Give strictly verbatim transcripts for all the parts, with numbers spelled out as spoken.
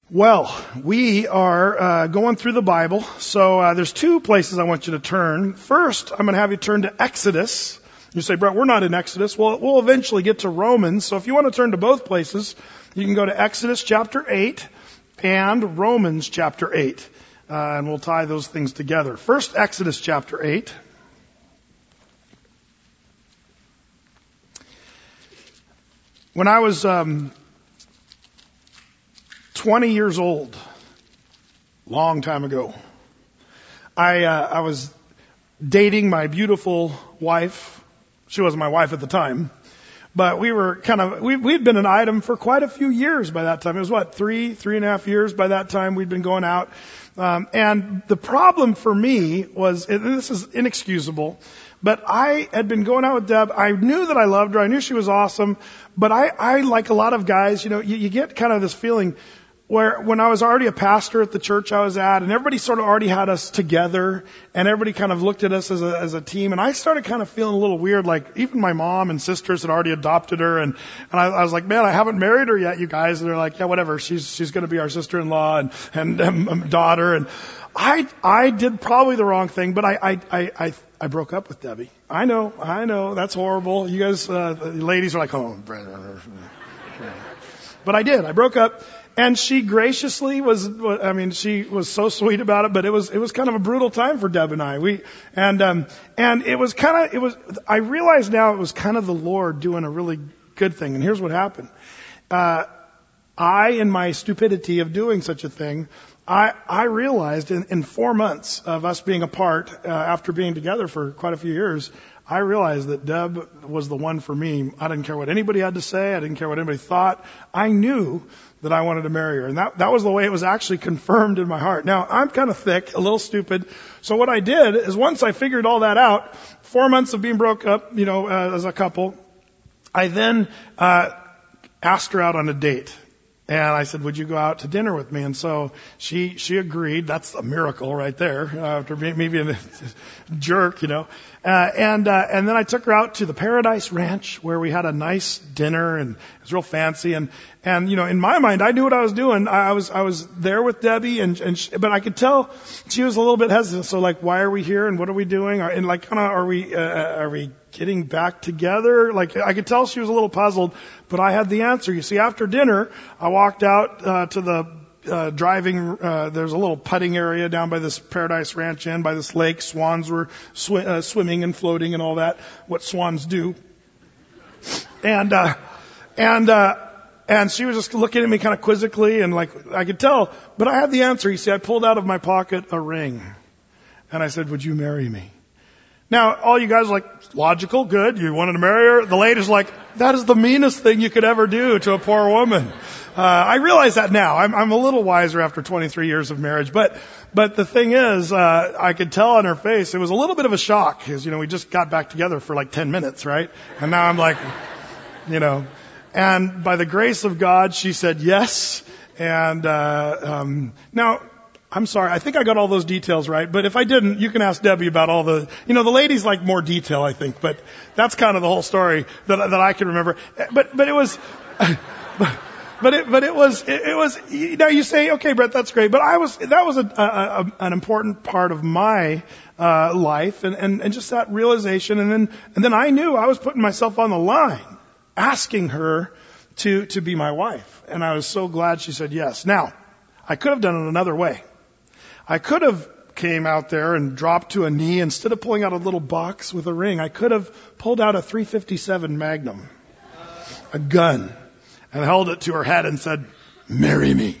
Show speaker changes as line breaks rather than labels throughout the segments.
Well, we are uh, going through the Bible, so uh, there's two places I want you to turn. First, I'm going to have you turn to Exodus. You say, Brett, we're not in Exodus. Well, we'll eventually get to Romans, so if you want to turn to both places, you can go to Exodus chapter eight and Romans chapter eight, uh, and we'll tie those things together. First, Exodus chapter eight. When I was um, twenty years old, long time ago, I uh, I was dating my beautiful wife. She wasn't my wife at the time, but we were kind of we we'd been an item for quite a few years by that time. It was what three three and a half years by that time we'd been going out, um, and the problem for me was, and this is inexcusable, but I had been going out with Deb. I knew that I loved her. I knew she was awesome, but I I like a lot of guys, you know, you, you get kind of this feeling where when I was already a pastor at the church I was at, and everybody sort of already had us together, and everybody kind of looked at us as a, as a team, and I started kind of feeling a little weird, like even my mom and sisters had already adopted her, and, and I, I was like, man, I haven't married her yet, you guys, and they're like, yeah, whatever, she's, she's gonna be our sister-in-law and, and, um, daughter, and I, I did probably the wrong thing, but I, I, I, I, I broke up with Debbie. I know, I know, that's horrible. You guys, uh, ladies are like, oh, brother. But I did, I broke up. And she graciously was, I mean, she was so sweet about it, but it was, it was kind of a brutal time for Deb and I. We, and, um, and it was kind of, it was, I realize now it was kind of the Lord doing a really good thing. And here's what happened. Uh, I, in my stupidity of doing such a thing, I, I realized in, in four months of us being apart, uh, after being together for quite a few years, I realized that Deb was the one for me. I didn't care what anybody had to say. I didn't care what anybody thought. I knew that I wanted to marry her. And that, that was the way it was actually confirmed in my heart. Now, I'm kind of thick, a little stupid. So what I did is once I figured all that out, four months of being broke up, you know, uh, as a couple, I then, uh, asked her out on a date. And I said, would you go out to dinner with me? And so she, she agreed. That's a miracle right there, uh, after me, me being a jerk, you know. Uh, and, uh, and then I took her out to the Paradise Ranch where we had a nice dinner and it was real fancy. And, and, you know, in my mind, I knew what I was doing. I, I was, I was there with Debbie and, and, she, but I could tell she was a little bit hesitant. So like, why are we here and what are we doing? And like, kind of, are we, uh, are we getting back together? Like, I could tell she was a little puzzled, but I had the answer. You see, after dinner, I walked out, uh, to the, Uh, driving, uh, there's a little putting area down by this Paradise Ranch Inn, by this lake. Swans were sw- uh, swimming and floating and all that, what swans do. And, uh, and, uh, and she was just looking at me kind of quizzically and like, I could tell, but I had the answer. You see, I pulled out of my pocket a ring and I said, would you marry me? Now, all you guys are like, logical, good. You wanted to marry her? The lady's like, that is the meanest thing you could ever do to a poor woman. Uh, I realize that now. I'm, I'm a little wiser after twenty-three years of marriage. But, but the thing is, uh, I could tell on her face, it was a little bit of a shock because, you know, we just got back together for like ten minutes, right? And now I'm like, you know, and by the grace of God, she said yes. And, uh, um, now, I'm sorry. I think I got all those details right. But if I didn't, you can ask Debbie about all the, you know, the ladies like more detail, I think. But that's kind of the whole story that, that I can remember. But, but it was, but it, but it was, it, it was, now you say, okay, Brett, that's great. But I was, that was a, a, a an important part of my, uh, life and, and, and just that realization. And then, and then I knew I was putting myself on the line, asking her to, to be my wife. And I was so glad she said yes. Now, I could have done it another way. I could have came out there and dropped to a knee instead of pulling out a little box with a ring. I could have pulled out a three fifty-seven Magnum, a gun, and held it to her head and said, marry me.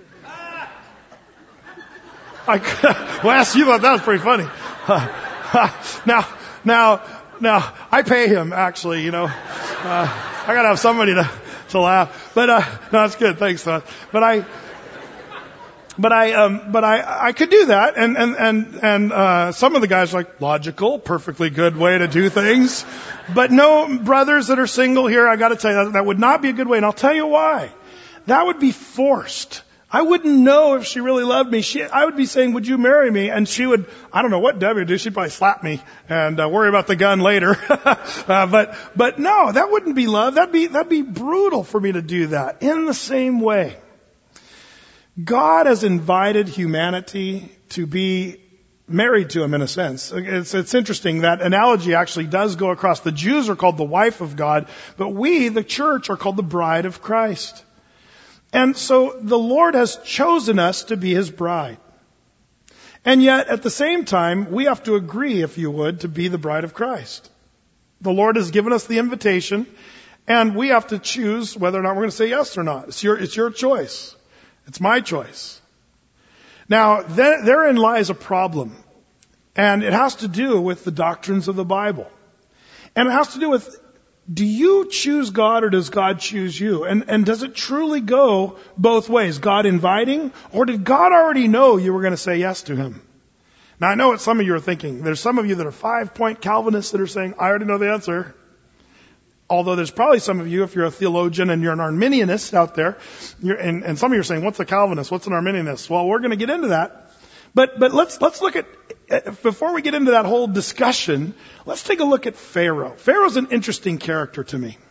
I could, Wes, you thought that was pretty funny. now, now, now, I pay him actually, you know. Uh, I gotta have somebody to, to laugh. But, uh, no, that's good. Thanks, Todd. But I, But I, um, but I, I could do that, and and and and uh, some of the guys are like logical, perfectly good way to do things. But no, brothers that are single here, I got to tell you that, that would not be a good way, and I'll tell you why. That would be forced. I wouldn't know if she really loved me. She, I would be saying, "Would you marry me?" And she would, I don't know what Debbie would do. She'd probably slap me and uh, worry about the gun later. uh, but but no, that wouldn't be love. That'd be that'd be brutal for me to do that. In the same way, God has invited humanity to be married to him in a sense. It's, it's interesting. That analogy actually does go across. The Jews are called the wife of God, but we, the church, are called the bride of Christ. And so the Lord has chosen us to be his bride. And yet, at the same time, we have to agree, if you would, to be the bride of Christ. The Lord has given us the invitation, and we have to choose whether or not we're going to say yes or not. It's your, it's your choice. It's my choice. Now, there, therein lies a problem. And it has to do with the doctrines of the Bible. And it has to do with, do you choose God or does God choose you? And, and does it truly go both ways? God inviting, or did God already know you were going to say yes to him? Now, I know what some of you are thinking. There's some of you that are five-point Calvinists that are saying, I already know the answer. Although there's probably some of you, if you're a theologian and you're an Arminianist out there, you're, and, and some of you are saying, what's a Calvinist? What's an Arminianist? Well, we're going to get into that. But, but let's, let's look at, before we get into that whole discussion, let's take a look at Pharaoh. Pharaoh's an interesting character to me.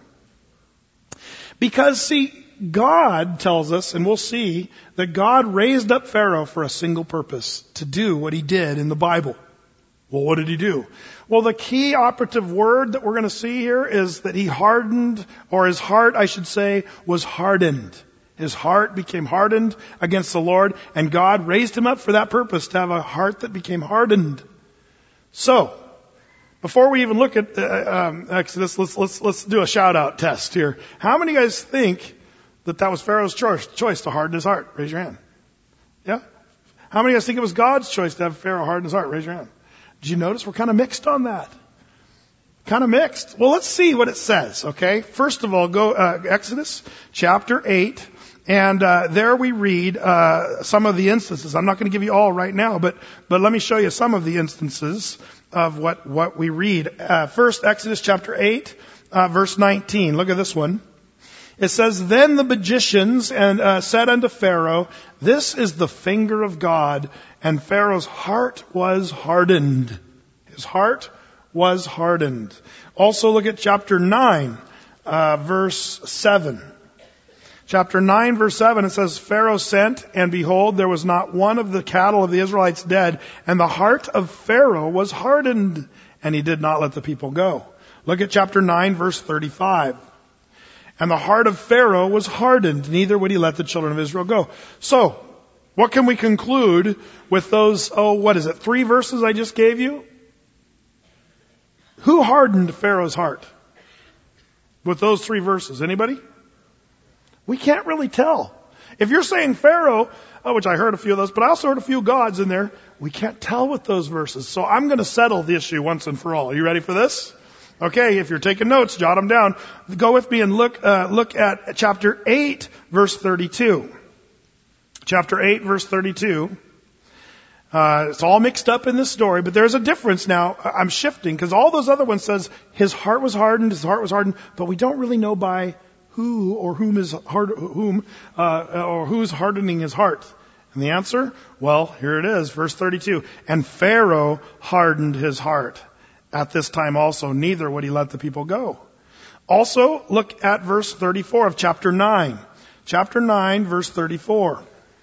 Because, see, God tells us, and we'll see, that God raised up Pharaoh for a single purpose, to do what he did in the Bible. Well, what did he do? Well, the key operative word that we're going to see here is that he hardened, or his heart, I should say, was hardened. His heart became hardened against the Lord, and God raised him up for that purpose, to have a heart that became hardened. So, before we even look at uh, um, Exodus, let's, let's, let's do a shout-out test here. How many guys think that that was Pharaoh's choice, choice to harden his heart? Raise your hand. Yeah? How many guys think it was God's choice to have Pharaoh harden his heart? Raise your hand. Did you notice we're kind of mixed on that? Kind of mixed. Well, let's see what it says, okay? First of all, go uh, Exodus chapter eight, and uh, there we read uh, some of the instances. I'm not going to give you all right now, but but let me show you some of the instances of what, what we read. Uh, first, Exodus chapter eight, uh, verse nineteen. Look at this one. It says, Then the magicians and uh, said unto Pharaoh, This is the finger of God. And Pharaoh's heart was hardened. His heart was hardened. Also look at chapter nine, uh, verse seven. Chapter nine, verse seven, it says, Pharaoh sent, and behold, there was not one of the cattle of the Israelites dead, and the heart of Pharaoh was hardened, and he did not let the people go. Look at chapter nine, verse thirty-five. And the heart of Pharaoh was hardened, neither would he let the children of Israel go. So, what can we conclude with those, oh, what is it, three verses I just gave you? Who hardened Pharaoh's heart with those three verses? Anybody? We can't really tell. If you're saying Pharaoh, oh, which I heard a few of those, but I also heard a few gods in there, we can't tell with those verses. So I'm going to settle the issue once and for all. Are you ready for this? Okay, if you're taking notes, jot them down. Go with me and look, uh, look at chapter eight, verse thirty-two. Chapter eight, verse thirty-two. Uh, it's all mixed up in this story, but there's a difference now. I'm shifting, because all those other ones says his heart was hardened, his heart was hardened, but we don't really know by who or whom is hard, whom, uh, or who's hardening his heart. And the answer? Well, here it is, verse thirty-two. And Pharaoh hardened his heart. At this time also, neither would he let the people go. Also, look at verse thirty-four of chapter nine. Chapter nine, verse thirty-four.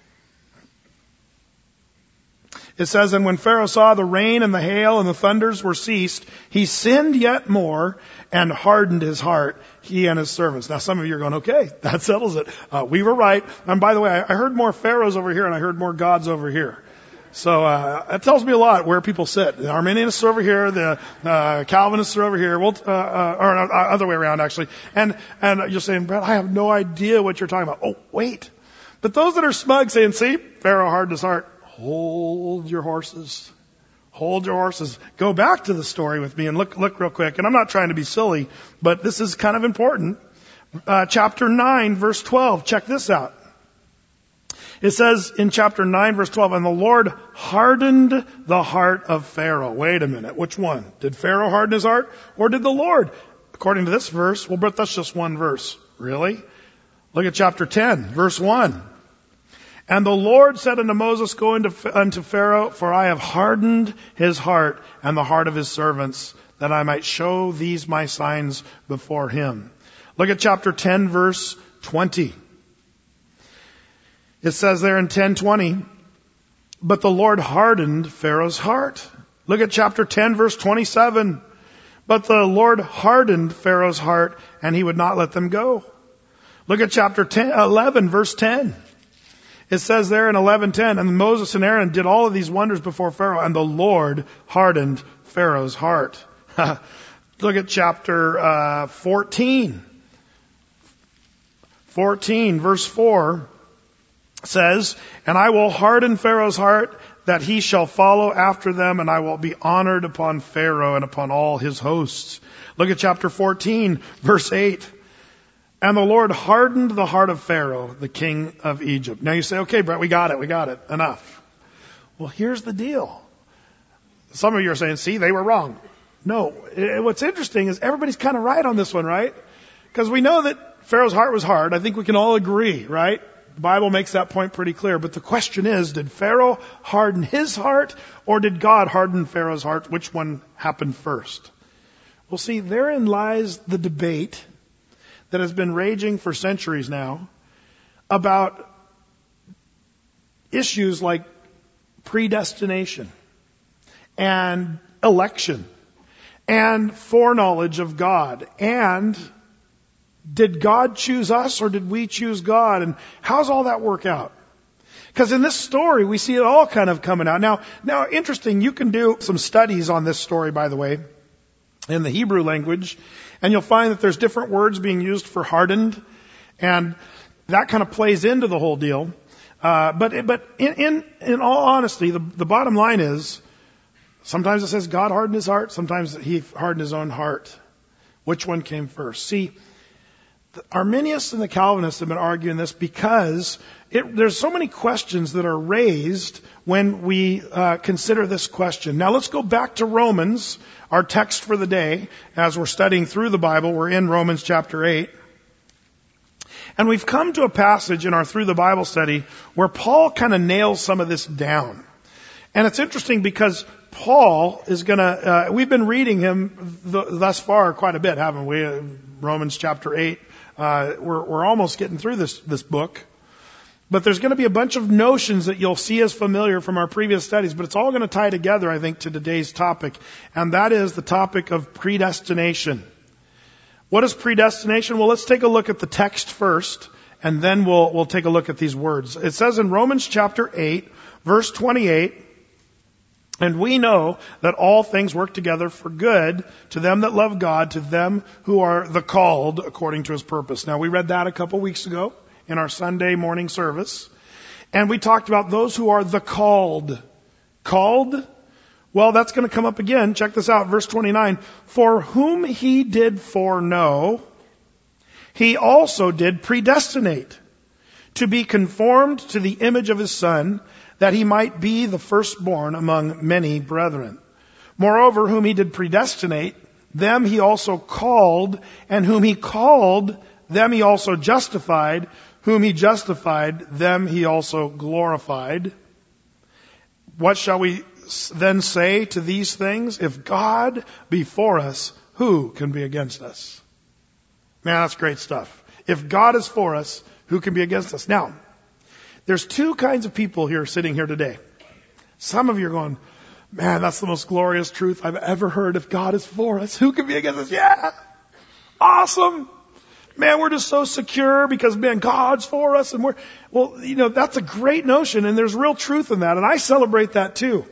It says, And when Pharaoh saw the rain and the hail and the thunders were ceased, he sinned yet more and hardened his heart, he and his servants. Now some of you are going, okay, that settles it. Uh, we were right. And by the way, I heard more pharaohs over here and I heard more gods over here. So uh, that tells me a lot where people sit. The Arminianists are over here, the uh, Calvinists are over here, we'll, uh, uh, or uh, other way around actually. And and you're saying, Brett, I have no idea what you're talking about. Oh, wait. But those that are smug saying, see, Pharaoh hardened his heart. Hold your horses. Hold your horses. Go back to the story with me and look look real quick. And I'm not trying to be silly, but this is kind of important. Uh, chapter nine, verse twelve. Check this out. It says in chapter nine, verse twelve, And the Lord hardened the heart of Pharaoh. Wait a minute. Which one? Did Pharaoh harden his heart? Or did the Lord? According to this verse, well, but that's just one verse. Really? Look at chapter ten, verse one. And the Lord said unto Moses, Go into, unto Pharaoh, for I have hardened his heart and the heart of his servants, that I might show these my signs before him. Look at chapter ten, verse twenty. It says there in ten twenty, but the Lord hardened Pharaoh's heart. Look at chapter ten, verse twenty-seven. But the Lord hardened Pharaoh's heart, and he would not let them go. Look at chapter ten, eleven, verse ten. It says there in eleven ten, and Moses and Aaron did all of these wonders before Pharaoh, and the Lord hardened Pharaoh's heart. Look at chapter uh, fourteen. fourteen, verse four says, and I will harden Pharaoh's heart, that he shall follow after them, and I will be honored upon Pharaoh and upon all his hosts. Look at chapter fourteen, verse eight. And the Lord hardened the heart of Pharaoh, the king of Egypt. Now you say, okay, Brett, we got it, we got it, enough. Well, here's the deal. Some of you are saying, see, they were wrong. No, it, what's interesting is everybody's kind of right on this one, right? Because we know that Pharaoh's heart was hard. I think we can all agree, right? The Bible makes that point pretty clear. But the question is, did Pharaoh harden his heart, or did God harden Pharaoh's heart? Which one happened first? Well, see, therein lies the debate that has been raging for centuries now about issues like predestination and election and foreknowledge of God. And did God choose us, or did we choose God? And how's all that work out? Because in this story, we see it all kind of coming out. Now, now, interesting, you can do some studies on this story, by the way, in the Hebrew language, and you'll find that there's different words being used for hardened, and that kind of plays into the whole deal. Uh, but but in, in in all honesty, the, the bottom line is, sometimes it says God hardened his heart, sometimes he hardened his own heart. Which one came first? See, the Arminius and the Calvinists have been arguing this because it, there's so many questions that are raised when we uh, consider this question. Now let's go back to Romans, our text for the day. As we're studying through the Bible, we're in Romans chapter eight. And we've come to a passage in our Through the Bible study where Paul kind of nails some of this down. And it's interesting because Paul is going to, uh, we've been reading him th- thus far quite a bit, haven't we? Uh, Romans chapter eight. Uh, we're, we're almost getting through this, this book. But there's going to be a bunch of notions that you'll see as familiar from our previous studies, but it's all going to tie together, I think, to today's topic. And that is the topic of predestination. What is predestination? Well, let's take a look at the text first, and then we'll, we'll take a look at these words. It says in Romans chapter eight, verse twenty-eight, and we know that all things work together for good to them that love God, to them who are the called according to his purpose. Now, we read that a couple weeks ago in our Sunday morning service. And we talked about those who are the called. Called? Well, that's going to come up again. Check this out, verse twenty-nine. For whom he did foreknow, he also did predestinate to be conformed to the image of his Son, that he might be the firstborn among many brethren. Moreover, whom he did predestinate, them he also called, and whom he called, them he also justified, whom he justified, them he also glorified. What shall we then say to these things? If God be for us, who can be against us? Man, that's great stuff. If God is for us, who can be against us? Now, there's two kinds of people here sitting here today. Some of you are going, man, that's the most glorious truth I've ever heard. If God is for us, who can be against us? Yeah! Awesome! Man, we're just so secure because, man, God's for us. And we're, well, you know, that's a great notion, and there's real truth in that, and I celebrate that too.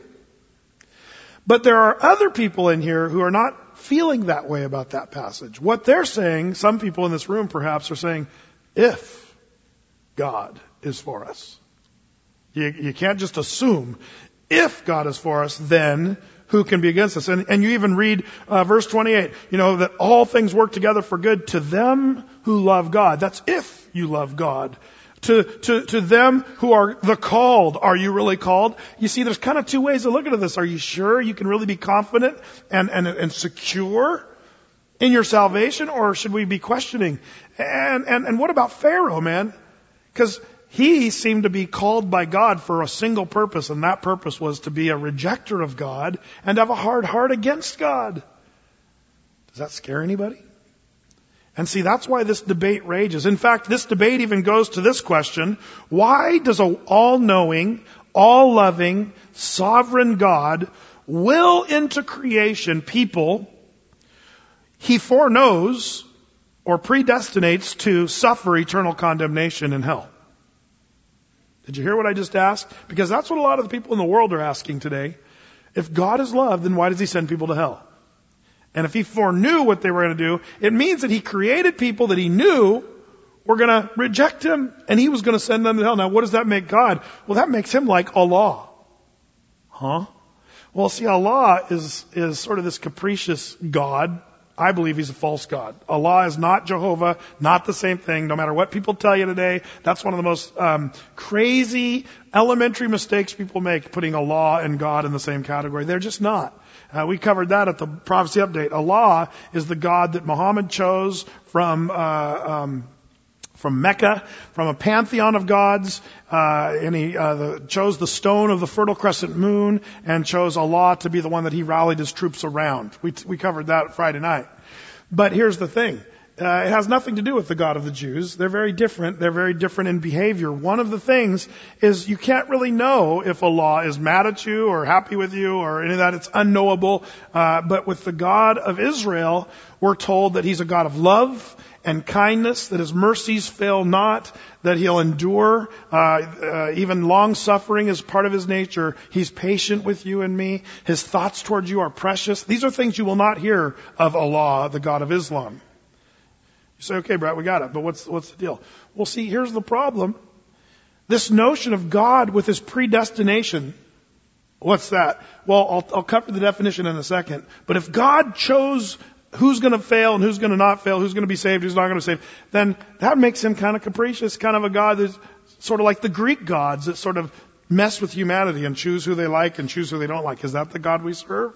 But there are other people in here who are not feeling that way about that passage. What they're saying, some people in this room perhaps are saying, if God is for us. You, you can't just assume, if God is for us, then who can be against us? And, and you even read uh, verse twenty-eight, you know, that all things work together for good to them who love God. That's if you love God. To, to, to them who are the called. Are you really called? You see, there's kind of two ways of looking at this. Are you sure you can really be confident and, and, and secure in your salvation? Or should we be questioning? And, and, and what about Pharaoh, man? Because he seemed to be called by God for a single purpose, and that purpose was to be a rejecter of God and have a hard heart against God. Does that scare anybody? And see, that's why this debate rages. In fact, this debate even goes to this question: why does an all-knowing, all-loving, sovereign God will into creation people He foreknows or predestinates to suffer eternal condemnation in hell? Did you hear what I just asked? Because that's what a lot of the people in the world are asking today. If God is love, then why does He send people to hell? And if He foreknew what they were going to do, it means that He created people that He knew were going to reject Him, and He was going to send them to hell. Now, what does that make God? Well, that makes Him like Allah. Huh? Well, see, Allah is, is sort of this capricious God. I believe He's a false God. Allah is not Jehovah, not the same thing, no matter what people tell you today. That's one of the most um, crazy, elementary mistakes people make, putting Allah and God in the same category. They're just not. Uh, we covered that at the Prophecy Update. Allah is the God that Muhammad chose from uh, um, from Mecca, from a pantheon of gods, uh, and he uh, the, chose the stone of the Fertile Crescent Moon and chose Allah to be the one that He rallied His troops around. We, we covered that Friday night. But here's the thing. Uh, it has nothing to do with the God of the Jews. They're very different. They're very different in behavior. One of the things is you can't really know if Allah is mad at you or happy with you or any of that. It's unknowable. Uh, but with the God of Israel, we're told that He's a God of love and kindness, that His mercies fail not, that He'll endure. Uh, uh, even long-suffering is part of His nature. He's patient with you and me. His thoughts towards you are precious. These are things you will not hear of Allah, the God of Islam. You say, okay, Brett, we got it, but what's, what's the deal? Well, see, here's the problem. This notion of God with His predestination, what's that? Well, I'll, I'll cover the definition in a second. But if God chose who's going to fail and who's going to not fail, who's going to be saved, who's not going to be saved, then that makes Him kind of capricious, kind of a God that's sort of like the Greek gods that sort of mess with humanity and choose who they like and choose who they don't like. Is that the God we serve?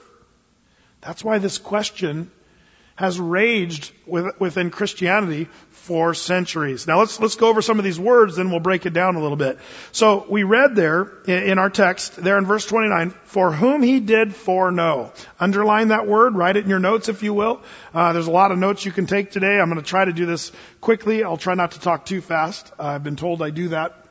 That's why this question has raged with, within Christianity for centuries. Now let's let's go over some of these words, then we'll break it down a little bit. So we read there in, in our text, there in verse twenty-nine, for whom He did foreknow. Underline that word, write it in your notes if you will. Uh, there's a lot of notes you can take today. I'm going to try to do this quickly. I'll try not to talk too fast. Uh, I've been told I do that.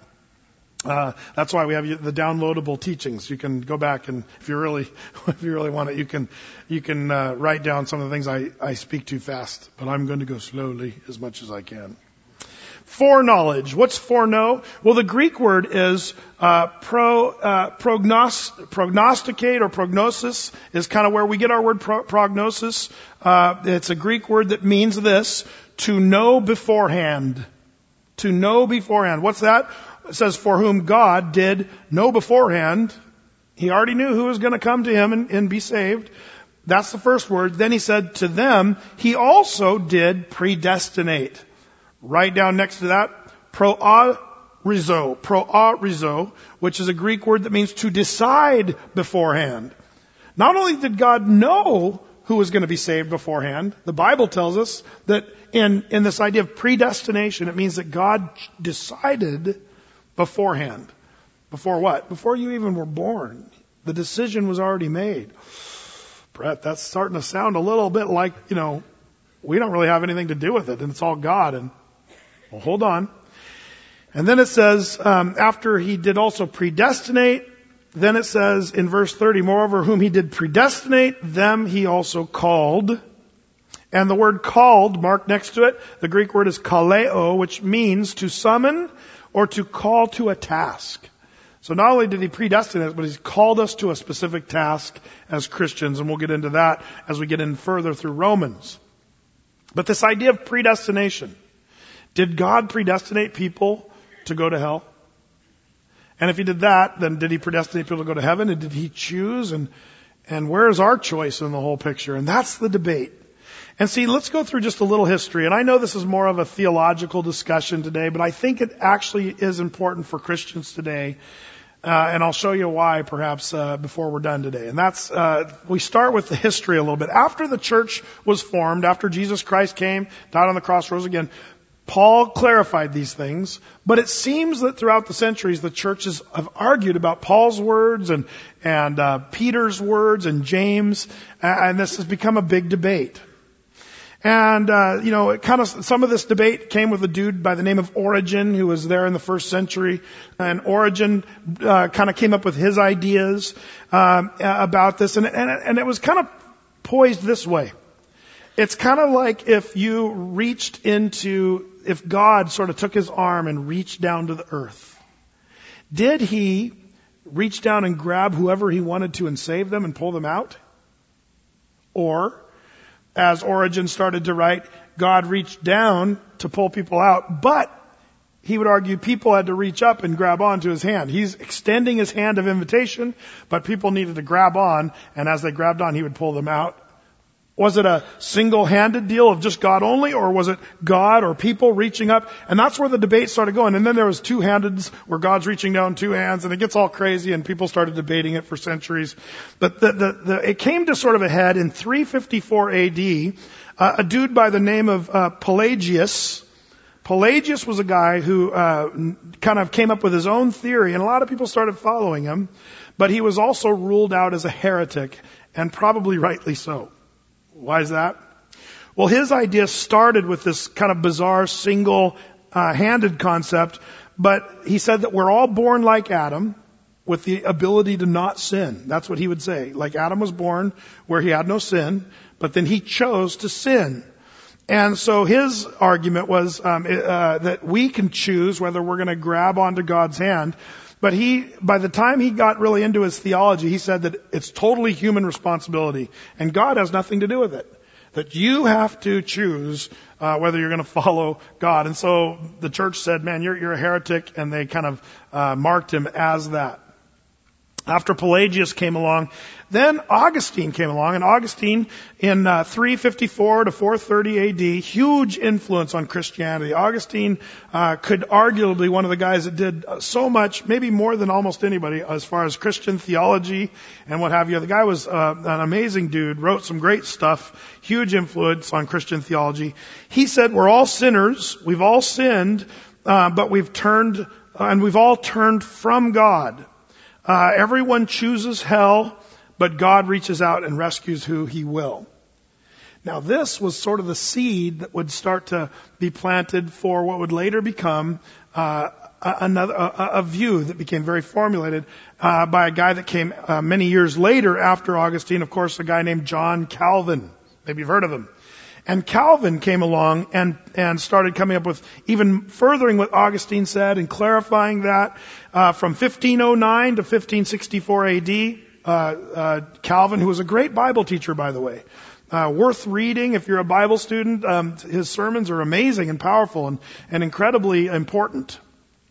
Uh, that's why we have the downloadable teachings. You can go back and if you really, if you really want it, you can, you can, uh, write down some of the things I, I speak too fast, but I'm going to go slowly as much as I can. Foreknowledge. What's foreknow? Well, the Greek word is, uh, pro, uh, prognos, prognosticate or prognosis is kind of where we get our word pro, prognosis. Uh, it's a Greek word that means this, to know beforehand. To know beforehand. What's that? It says, for whom God did know beforehand. He already knew who was going to come to Him and, and be saved. That's the first word. Then He said, to them, He also did predestinate. Right down next to that, proaorizo, proaorizo, which is a Greek word that means to decide beforehand. Not only did God know who was going to be saved beforehand, the Bible tells us that in, in this idea of predestination, it means that God decided beforehand. Before what? Before you even were born. The decision was already made. Brett, that's starting to sound a little bit like, you know, we don't really have anything to do with it and it's all God. And well, hold on. And then it says, um, after He did also predestinate, then it says in verse thirty, moreover, whom He did predestinate, them He also called. And the word called, marked next to it, the Greek word is kaleo, which means to summon or to call to a task. So not only did He predestinate us, but He's called us to a specific task as Christians, and we'll get into that as we get in further through Romans. But this idea of predestination, did God predestinate people to go to hell? And if He did that, then did He predestinate people to go to heaven? And did He choose? And, and where is our choice in the whole picture? And that's the debate. And see, let's go through just a little history. And I know this is more of a theological discussion today, but I think it actually is important for Christians today. Uh, and I'll show you why perhaps uh, before we're done today. And that's, uh, we start with the history a little bit. After the church was formed, after Jesus Christ came, died on the cross, rose again, Paul clarified these things, but it seems that throughout the centuries the churches have argued about Paul's words and, and uh, Peter's words and James, and this has become a big debate. And, uh, you know, it kind of, some of this debate came with a dude by the name of Origen, who was there in the first century. And Origen, uh, kind of came up with his ideas, um, about this. And, and, and it was kind of poised this way. It's kind of like if you reached into, if God sort of took his arm and reached down to the earth. Did he reach down and grab whoever he wanted to and save them and pull them out? Or, as Origen started to write, God reached down to pull people out, but he would argue people had to reach up and grab onto his hand. He's extending his hand of invitation, but people needed to grab on, and as they grabbed on, he would pull them out. Was it a single-handed deal of just God only, or was it God or people reaching up? And that's where the debate started going. And then there was two-handed, where God's reaching down two hands, and it gets all crazy, and people started debating it for centuries. But the, the, the, it came to sort of a head in three fifty-four A D. Uh, a dude by the name of uh, Pelagius. Pelagius was a guy who uh, kind of came up with his own theory, and a lot of people started following him. But he was also ruled out as a heretic, and probably rightly so. Why is that? Well, his idea started with this kind of bizarre single-handed uh, concept, but he said that we're all born like Adam with the ability to not sin. That's what he would say. Like Adam was born where he had no sin, but then he chose to sin. And so his argument was um, uh, that we can choose whether we're going to grab onto God's hand. But he, by the time he got really into his theology, he said that it's totally human responsibility, and God has nothing to do with it. That you have to choose uh, whether you're going to follow God. And so the church said, "Man, you're you're a heretic," and they kind of uh, marked him as that. After Pelagius came along, then Augustine came along, and Augustine in uh, three fifty-four to four thirty A D, huge influence on Christianity. Augustine uh, could arguably one of the guys that did so much, maybe more than almost anybody, as far as Christian theology and what have you. The guy was uh, an amazing dude, wrote some great stuff, huge influence on Christian theology. He said, we're all sinners, we've all sinned, uh, but we've turned, uh, and we've all turned from God. Uh, everyone chooses hell, but God reaches out and rescues who he will. Now this was sort of the seed that would start to be planted for what would later become uh, another a, a view that became very formulated uh, by a guy that came uh, many years later after Augustine, of course, a guy named John Calvin. Maybe you've heard of him. And Calvin came along and, and started coming up with even furthering what Augustine said and clarifying that uh, from fifteen oh nine to fifteen sixty-four A D. Uh, uh, Calvin, who was a great Bible teacher, by the way, uh, worth reading if you're a Bible student. Um, his sermons are amazing and powerful and, and incredibly important.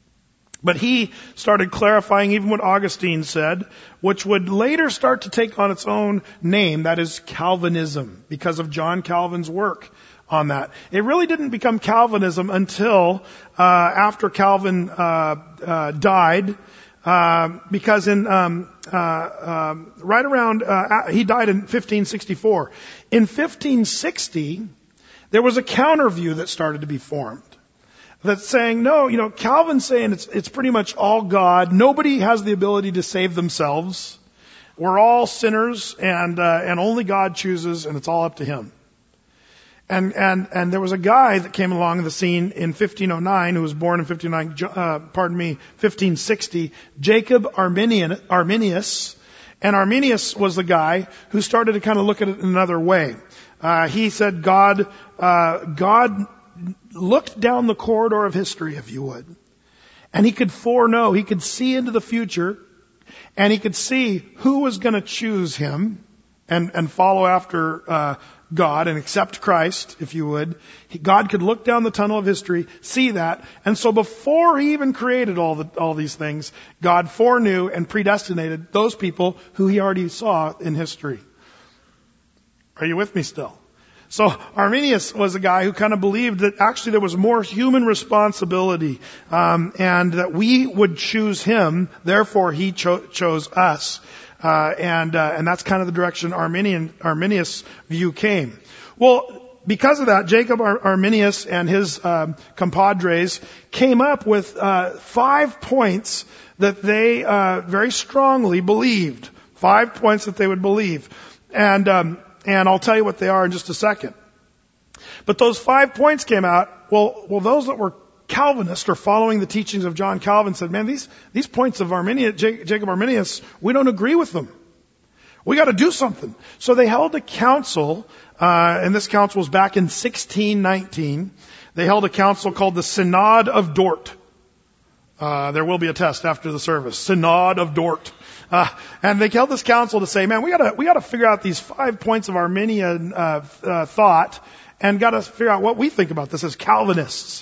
But he started clarifying even what Augustine said, which would later start to take on its own name, that is Calvinism, because of John Calvin's work on that. It really didn't become Calvinism until uh, after Calvin uh, uh, died, uh, because in um, uh, um, right around uh, he died in fifteen sixty-four. In fifteen sixty, there was a counter view that started to be formed. That's saying, no, you know, Calvin's saying it's, it's pretty much all God. Nobody has the ability to save themselves. We're all sinners, and, uh, and only God chooses, and it's all up to him. And, and, and there was a guy that came along the scene in fifteen oh nine, who was born in fifteen oh nine, uh, pardon me, fifteen sixty, Jacob Arminian, Arminius. And Arminius was the guy who started to kind of look at it in another way. Uh, he said God, uh, God, looked down the corridor of history, if you would, and he could foreknow, he could see into the future, and he could see who was going to choose him and, and follow after uh, God and accept Christ, if you would. He, God could look down the tunnel of history, see that, and so before he even created all the, all these things, God foreknew and predestinated those people who he already saw in history. Are you with me still? So Arminius was a guy who kind of believed that actually there was more human responsibility, um, and that we would choose him, therefore he cho- chose us. Uh, and, uh, and that's kind of the direction Arminian, Arminius view came. Well, because of that, Jacob Ar- Arminius and his um, compadres came up with uh, five points that they uh, very strongly believed. Five points that they would believe. And um, And I'll tell you what they are in just a second. But those five points came out. Well, well, those that were Calvinists or following the teachings of John Calvin said, man, these, these points of Arminius, Jacob Arminius, we don't agree with them. We got to do something. So they held a council, uh, and this council was back in sixteen nineteen. They held a council called the Synod of Dort. Uh, there will be a test after the service. Synod of Dort. Uh, and they held this council to say, man, we gotta, we gotta figure out these five points of Arminian, uh, uh, thought and gotta figure out what we think about this as Calvinists.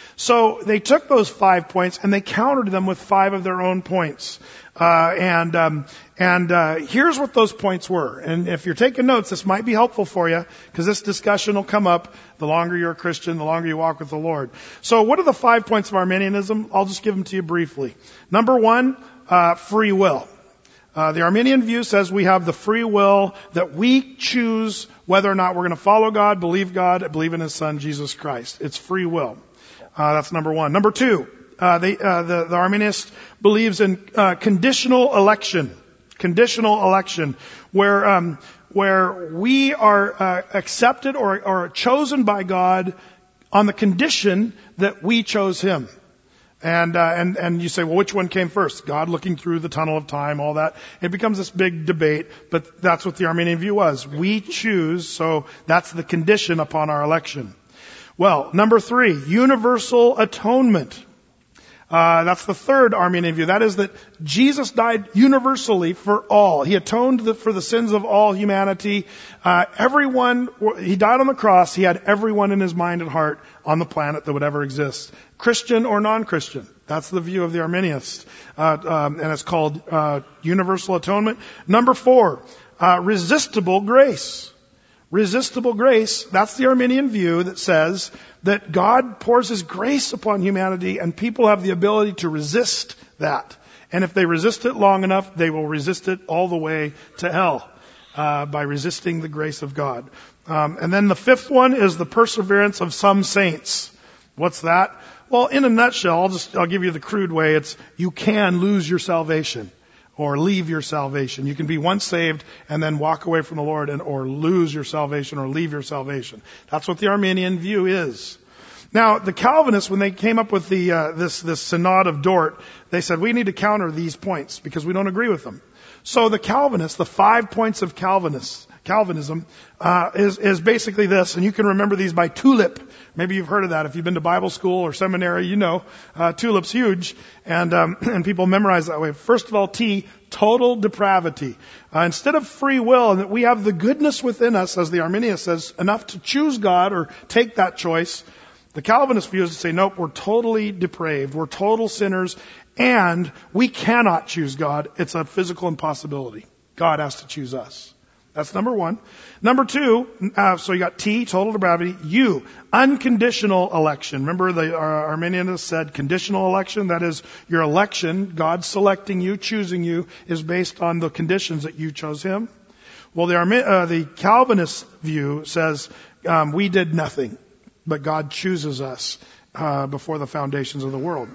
So they took those five points and they countered them with five of their own points. Uh, and, um, and, uh, here's what those points were. And if you're taking notes, this might be helpful for you because this discussion will come up the longer you're a Christian, the longer you walk with the Lord. So what are the five points of Arminianism? I'll just give them to you briefly. Number one, uh, free will. Uh, the Arminian view says we have the free will that we choose whether or not we're going to follow God, believe God, believe in His Son, Jesus Christ. It's free will. Uh, that's number one. Number two, uh, they, uh, the, the Arminianist believes in uh, conditional election. Conditional election, where um, where we are uh, accepted or, or chosen by God on the condition that we chose Him. And uh, and and you say, well, which one came first? God looking through the tunnel of time, all that. It becomes this big debate, but that's what the Arminian view was. We choose, so that's the condition upon our election. Well, number three, universal atonement. Uh, that's the third Arminian view. That is that Jesus died universally for all. He atoned the, for the sins of all humanity. Uh, everyone, He died on the cross. He had everyone in His mind and heart on the planet that would ever exist. Christian or non-Christian. That's the view of the Arminians. Uh, um, and it's called, uh, universal atonement. Number four, uh, resistible grace. Resistible grace, that's the Arminian view that says that God pours His grace upon humanity and people have the ability to resist that. And if they resist it long enough, they will resist it all the way to hell uh, by resisting the grace of God. Um, and then the fifth one is the perseverance of some saints. What's that? Well, in a nutshell, I'll just I'll give you the crude way. It's you can lose your salvation. Or leave your salvation. You can be once saved and then walk away from the Lord and or lose your salvation or leave your salvation. That's what the Arminian view is. Now, the Calvinists, when they came up with the uh, this this Synod of Dort, they said we need to counter these points because we don't agree with them. So the Calvinists, the five points of Calvinists, Calvinism, uh, is is basically this, and you can remember these by TULIP. Maybe you've heard of that. If you've been to Bible school or seminary, you know uh, TULIP's huge, and um, and people memorize that way. First of all, T, total depravity. Uh, instead of free will, and that we have the goodness within us, as the Arminian says, enough to choose God or take that choice. The Calvinist view is to say, nope, we're totally depraved. We're total sinners, and we cannot choose God. It's a physical impossibility. God has to choose us. That's number one. Number two, uh, so you got T, total depravity. U, unconditional election. Remember the uh, Arminianists said conditional election? That is, your election, God selecting you, choosing you, is based on the conditions that you chose Him. Well, the, uh, the Calvinist view says um, we did nothing, but God chooses us uh, before the foundations of the world.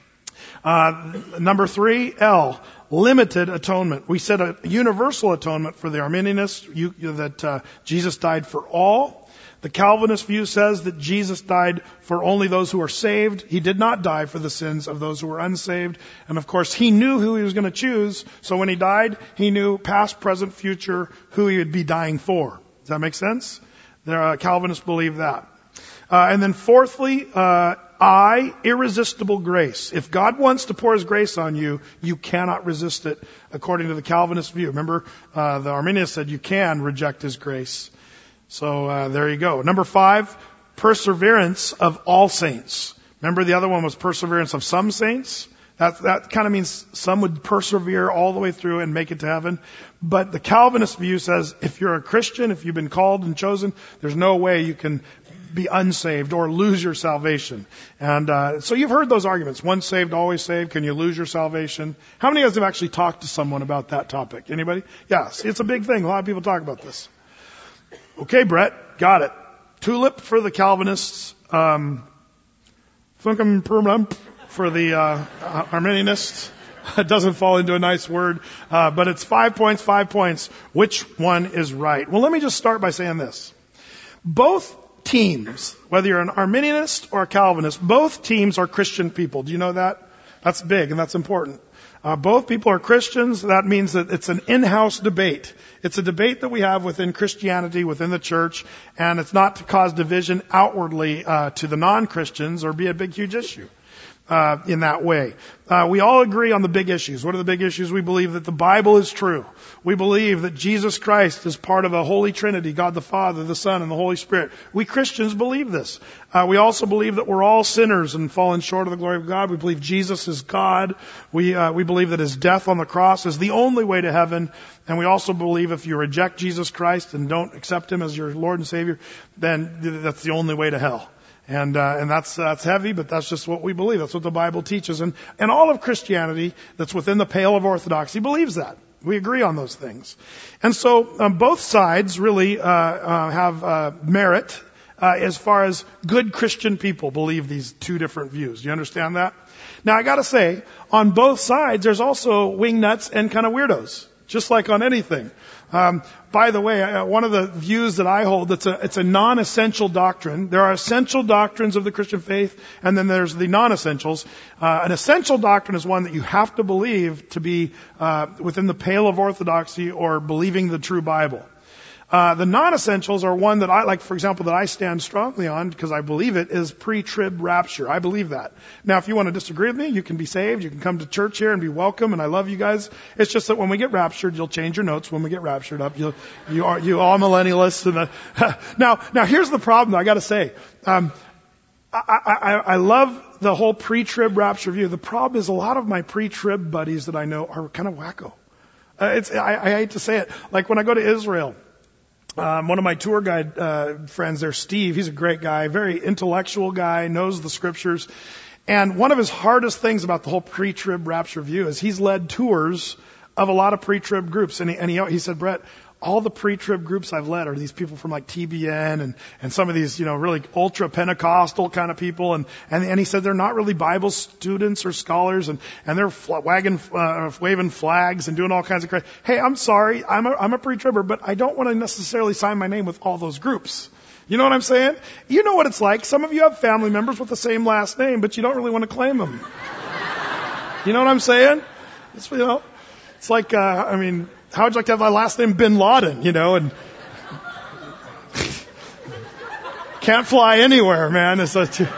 Uh, number three, L, limited atonement. We said a universal atonement for the Arminianists, you, you, that uh, Jesus died for all. The Calvinist view says that Jesus died for only those who are saved. He did not die for the sins of those who were unsaved. And of course, He knew who He was going to choose. So when He died, He knew past, present, future, who He would be dying for. Does that make sense? The uh, Calvinists believe that. Uh, and then fourthly, uh, I, irresistible grace. If God wants to pour His grace on you, you cannot resist it, according to the Calvinist view. Remember, uh, the Arminians said you can reject His grace. So uh, there you go. Number five, perseverance of all saints. Remember the other one was perseverance of some saints? That, that kind of means some would persevere all the way through and make it to heaven. But the Calvinist view says if you're a Christian, if you've been called and chosen, there's no way you can be unsaved or lose your salvation. And uh, so you've heard those arguments. Once saved, always saved. Can you lose your salvation? How many of us have actually talked to someone about that topic? Anybody? Yes, it's a big thing. A lot of people talk about this. Okay, Brett, got it. TULIP for the Calvinists. Um, for the uh, Arminianists. It doesn't fall into a nice word, uh, but it's five points, five points. Which one is right? Well, let me just start by saying this. Both teams. Whether you're an Arminianist or a Calvinist, both teams are Christian people. Do you know that? That's big and that's important. Uh, both people are Christians. That means that it's an in-house debate. It's a debate that we have within Christianity, within the church, and it's not to cause division outwardly uh, to the non-Christians or be a big, huge issue. Uh, in that way. Uh, we all agree on the big issues. What are the big issues? We believe that the Bible is true. We believe that Jesus Christ is part of a Holy Trinity, God the Father, the Son, and the Holy Spirit. We Christians believe this. Uh, we also believe that we're all sinners and fallen short of the glory of God. We believe Jesus is God. We, uh, we believe that His death on the cross is the only way to heaven. And we also believe if you reject Jesus Christ and don't accept Him as your Lord and Savior, then that's the only way to hell. And, uh, and that's, that's heavy, but that's just what we believe. That's what the Bible teaches. And, and all of Christianity that's within the pale of orthodoxy believes that. We agree on those things. And so, um, both sides really, uh, uh, have, uh, merit, uh, as far as good Christian people believe these two different views. Do you understand that? Now I gotta say, on both sides, there's also wingnuts and kind of weirdos. Just like on anything. Um, by the way, uh, one of the views that I hold, it's a, it's a non-essential doctrine. There are essential doctrines of the Christian faith, and then there's the non-essentials. Uh, an essential doctrine is one that you have to believe to be uh, within the pale of orthodoxy or believing the true Bible. Uh, the non-essentials are one that I like, for example, that I stand strongly on because I believe it is pre-trib rapture. I believe that. Now, if you want to disagree with me, you can be saved. You can come to church here and be welcome. And I love you guys. It's just that when we get raptured, you'll change your notes. When we get raptured up, you'll, you are, you all millennialists. And the, now, now here's the problem. I got to say, um, I, I, I love the whole pre-trib rapture view. The problem is a lot of my pre-trib buddies that I know are kind of wacko. Uh, it's, I, I hate to say it. Like when I go to Israel. Um, one of my tour guide uh, friends there, Steve, he's a great guy, very intellectual guy, knows the scriptures. And one of his hardest things about the whole pre-trib rapture view is he's led tours of a lot of pre-trib groups. And he, and he, he said, Brett, all the pre-trib groups I've led are these people from like T B N and, and some of these, you know, really ultra Pentecostal kind of people. And, and, and he said they're not really Bible students or scholars and, and they're fl- wagging, uh, waving flags and doing all kinds of crazy. Hey, I'm sorry. I'm a, I'm a pre-tribber, but I don't want to necessarily sign my name with all those groups. You know what I'm saying? You know what it's like. Some of you have family members with the same last name, but you don't really want to claim them. You know what I'm saying? It's, you know, it's like, uh, I mean, how would you like to have my last name Bin Laden, you know, and can't fly anywhere, man. It's a too,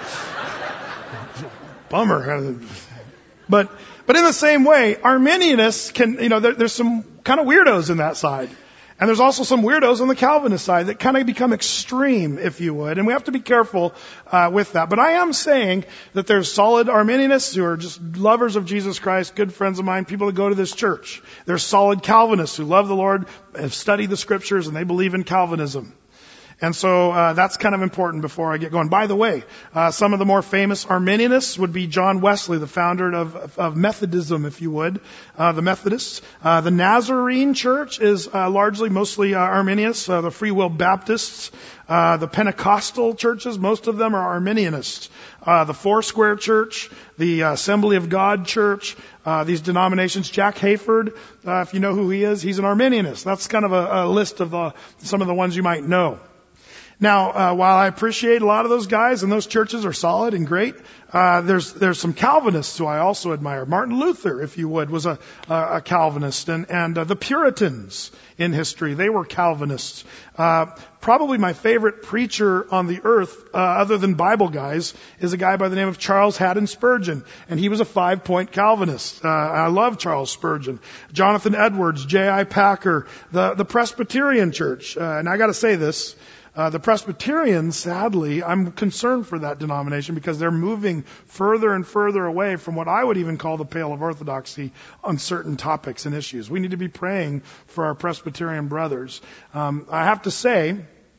bummer. But, but in the same way, Arminianists can, you know, there, there's some kind of weirdos in that side. And there's also some weirdos on the Calvinist side that kind of become extreme, if you would. And we have to be careful uh, with that. But I am saying that there's solid Arminianists who are just lovers of Jesus Christ, good friends of mine, people that go to this church. There's solid Calvinists who love the Lord, have studied the scriptures, and they believe in Calvinism. And so uh, that's kind of important before I get going. By the way, uh, some of the more famous Arminianists would be John Wesley, the founder of, of, of Methodism, if you would, uh, the Methodists. Uh, the Nazarene Church is uh, largely, mostly uh, Arminians. Uh, the Free Will Baptists, uh, the Pentecostal churches, most of them are Arminianists. Uh, the Foursquare Church, the uh, Assembly of God Church, uh, these denominations. Jack Hayford, uh, if you know who he is, he's an Arminianist. That's kind of a, a list of the, some of the ones you might know. Now, uh, while I appreciate a lot of those guys and those churches are solid and great, uh, there's there's some Calvinists who I also admire. Martin Luther, if you would, was a, a Calvinist, and and uh, the Puritans in history, they were Calvinists. Uh, probably my favorite preacher on the earth, uh, other than Bible guys, is a guy by the name of Charles Haddon Spurgeon, and he was a five-point Calvinist. Uh, I love Charles Spurgeon. Jonathan Edwards, J I Packer, the the Presbyterian Church, uh, and I got to say this. Uh, the Presbyterians, sadly, I'm concerned for that denomination because they're moving further and further away from what I would even call the pale of orthodoxy on certain topics and issues. We need to be praying for our Presbyterian brothers. Um, I have to say,